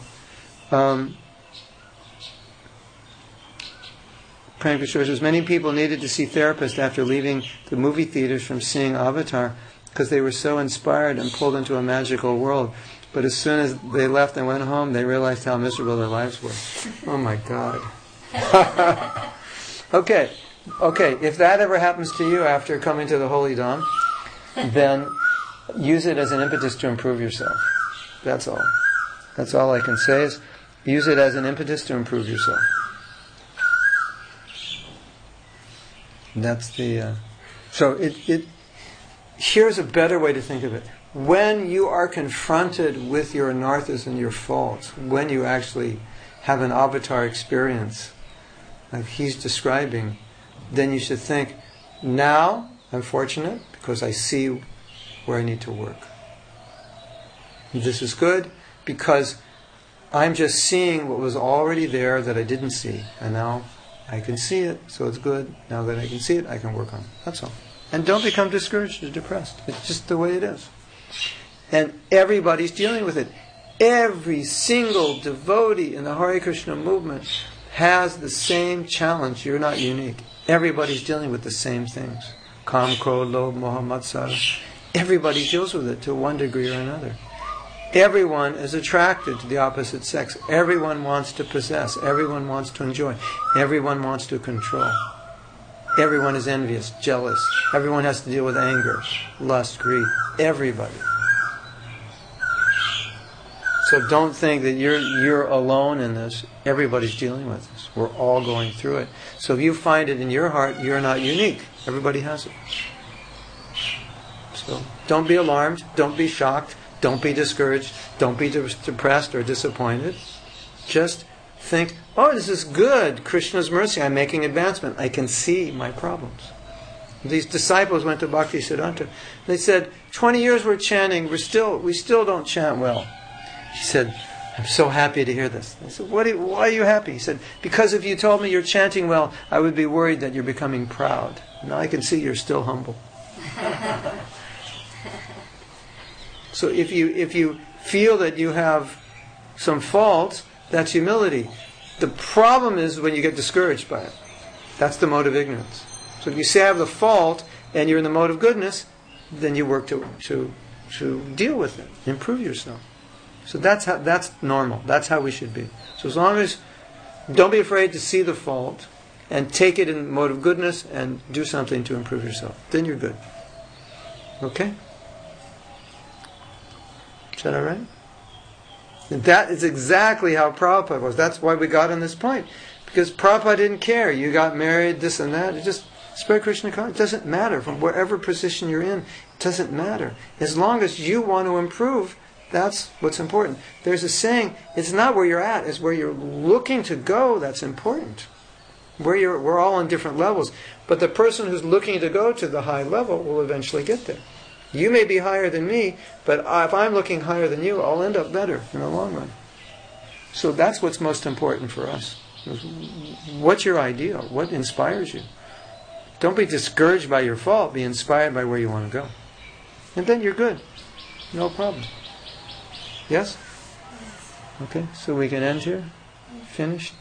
Praying for says many people needed to see therapists after leaving the movie theaters from seeing Avatar because they were so inspired and pulled into a magical world. But as soon as they left and went home, they realized how miserable their lives were. Oh my God. Okay, if that ever happens to you after coming to the Holy Dawn, then use it as an impetus to improve yourself. That's all. That's all I can say is use it as an impetus to improve yourself. That's the... So here's a better way to think of it. When you are confronted with your anarthas and your faults, when you actually have an avatar experience, like he's describing, then you should think, now I'm fortunate because I see where I need to work. This is good because I'm just seeing what was already there that I didn't see. And now I can see it, so it's good. Now that I can see it, I can work on it. That's all. And don't become discouraged or depressed. It's just the way it is. And everybody's dealing with it. Every single devotee in the Hare Krishna movement has the same challenge. You're not unique. Everybody's dealing with the same things. Kam, Krodh, Lobh, Moha, Matsara. Everybody deals with it to one degree or another. Everyone is attracted to the opposite sex. Everyone wants to possess. Everyone wants to enjoy. Everyone wants to control. Everyone is envious, jealous. Everyone has to deal with anger, lust, greed. Everybody. So don't think that you're alone in this. Everybody's dealing with this. We're all going through it. So if you find it in your heart, you're not unique. Everybody has it. So don't be alarmed. Don't be shocked. Don't be discouraged. Don't be depressed or disappointed. Just think, oh, this is good. Krishna's mercy. I'm making advancement. I can see my problems. These disciples went to Bhaktisiddhanta. They said, 20 years we're chanting. We still don't chant well. He said, I'm so happy to hear this. I said, why are you happy? He said, because if you told me you're chanting well, I would be worried that you're becoming proud. Now I can see you're still humble. So if you feel that you have some faults, that's humility. The problem is when you get discouraged by it. That's the mode of ignorance. So if you say I have the fault and you're in the mode of goodness, then you work to deal with it, improve yourself. So that's normal. That's how we should be. So as long as, don't be afraid to see the fault and take it in the mode of goodness and do something to improve yourself. Then you're good. Okay? Is that alright? That is exactly how Prabhupada was. That's why we got on this point. Because Prabhupada didn't care. You got married, this and that. It just spread Krishna consciousness. It doesn't matter. From wherever position you're in, it doesn't matter. As long as you want to improve, that's what's important. There's a saying, it's not where you're at, it's where you're looking to go that's important. We're all on different levels. But the person who's looking to go to the high level will eventually get there. You may be higher than me, but if I'm looking higher than you, I'll end up better in the long run. So that's what's most important for us. What's your ideal? What inspires you? Don't be discouraged by your fault. Be inspired by where you want to go. And then you're good. No problem. Yes? Okay, so we can end here? Finished?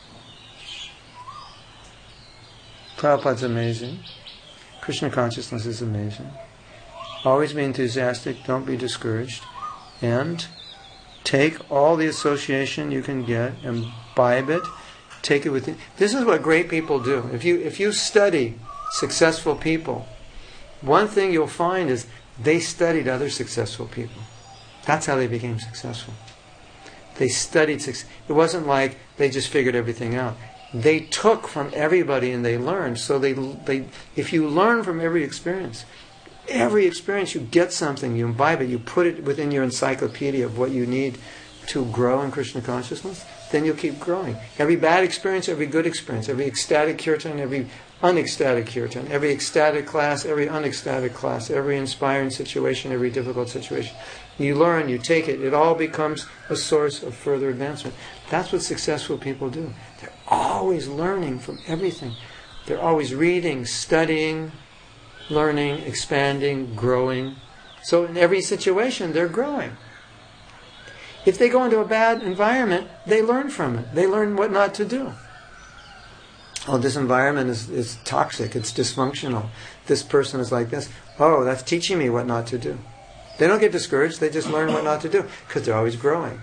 Prabhupada's amazing. Krishna consciousness is amazing. Always be enthusiastic, don't be discouraged. And take all the association you can get, imbibe it, take it with you. This is what great people do. If you study successful people, one thing you'll find is they studied other successful people. That's how they became successful. They studied success. It wasn't like they just figured everything out. They took from everybody and they learned. So they if you learn from every experience you get something, you imbibe it, you put it within your encyclopedia of what you need to grow in Krishna consciousness, then you'll keep growing. Every bad experience, every good experience, every ecstatic kirtan, every unecstatic kirtan, every ecstatic class, every unecstatic class, every inspiring situation, every difficult situation. You learn, you take it, it all becomes a source of further advancement. That's what successful people do. They're always learning from everything. They're always reading, studying, learning, expanding, growing. So in every situation, they're growing. If they go into a bad environment, they learn from it. They learn what not to do. Oh, this environment is toxic, it's dysfunctional. This person is like this. Oh, that's teaching me what not to do. They don't get discouraged, they just learn what not to do, because they're always growing.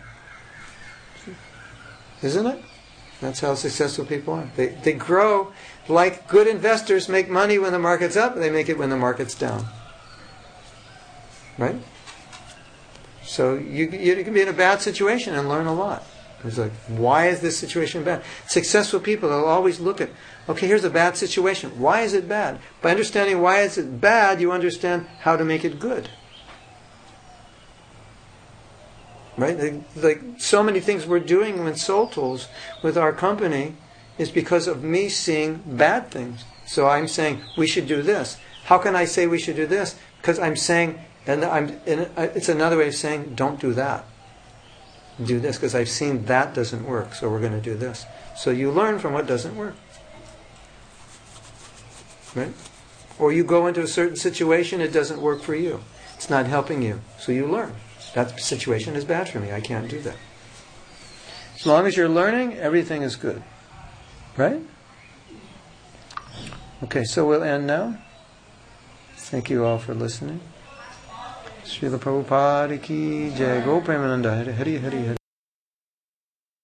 Isn't it? That's how successful people are. They grow like good investors make money when the market's up, and they make it when the market's down. Right? So you can be in a bad situation and learn a lot. It's like, why is this situation bad? Successful people, they'll always look at, okay, here's a bad situation. Why is it bad? By understanding why is it bad, you understand how to make it good. Right? Like so many things we're doing with Soul Tools, with our company, is because of me seeing bad things. So I'm saying, we should do this. How can I say we should do this? Because I'm saying, it's another way of saying, don't do that. Do this, because I've seen that doesn't work, so we're going to do this. So you learn from what doesn't work. Right? Or you go into a certain situation, it doesn't work for you. It's not helping you. So you learn. That situation is bad for me. I can't do that. As long as you're learning, everything is good. Right? Okay, so we'll end now. Thank you all for listening. Srila Prabhupada ki jai. Go Premananda. Hari Hari Hari.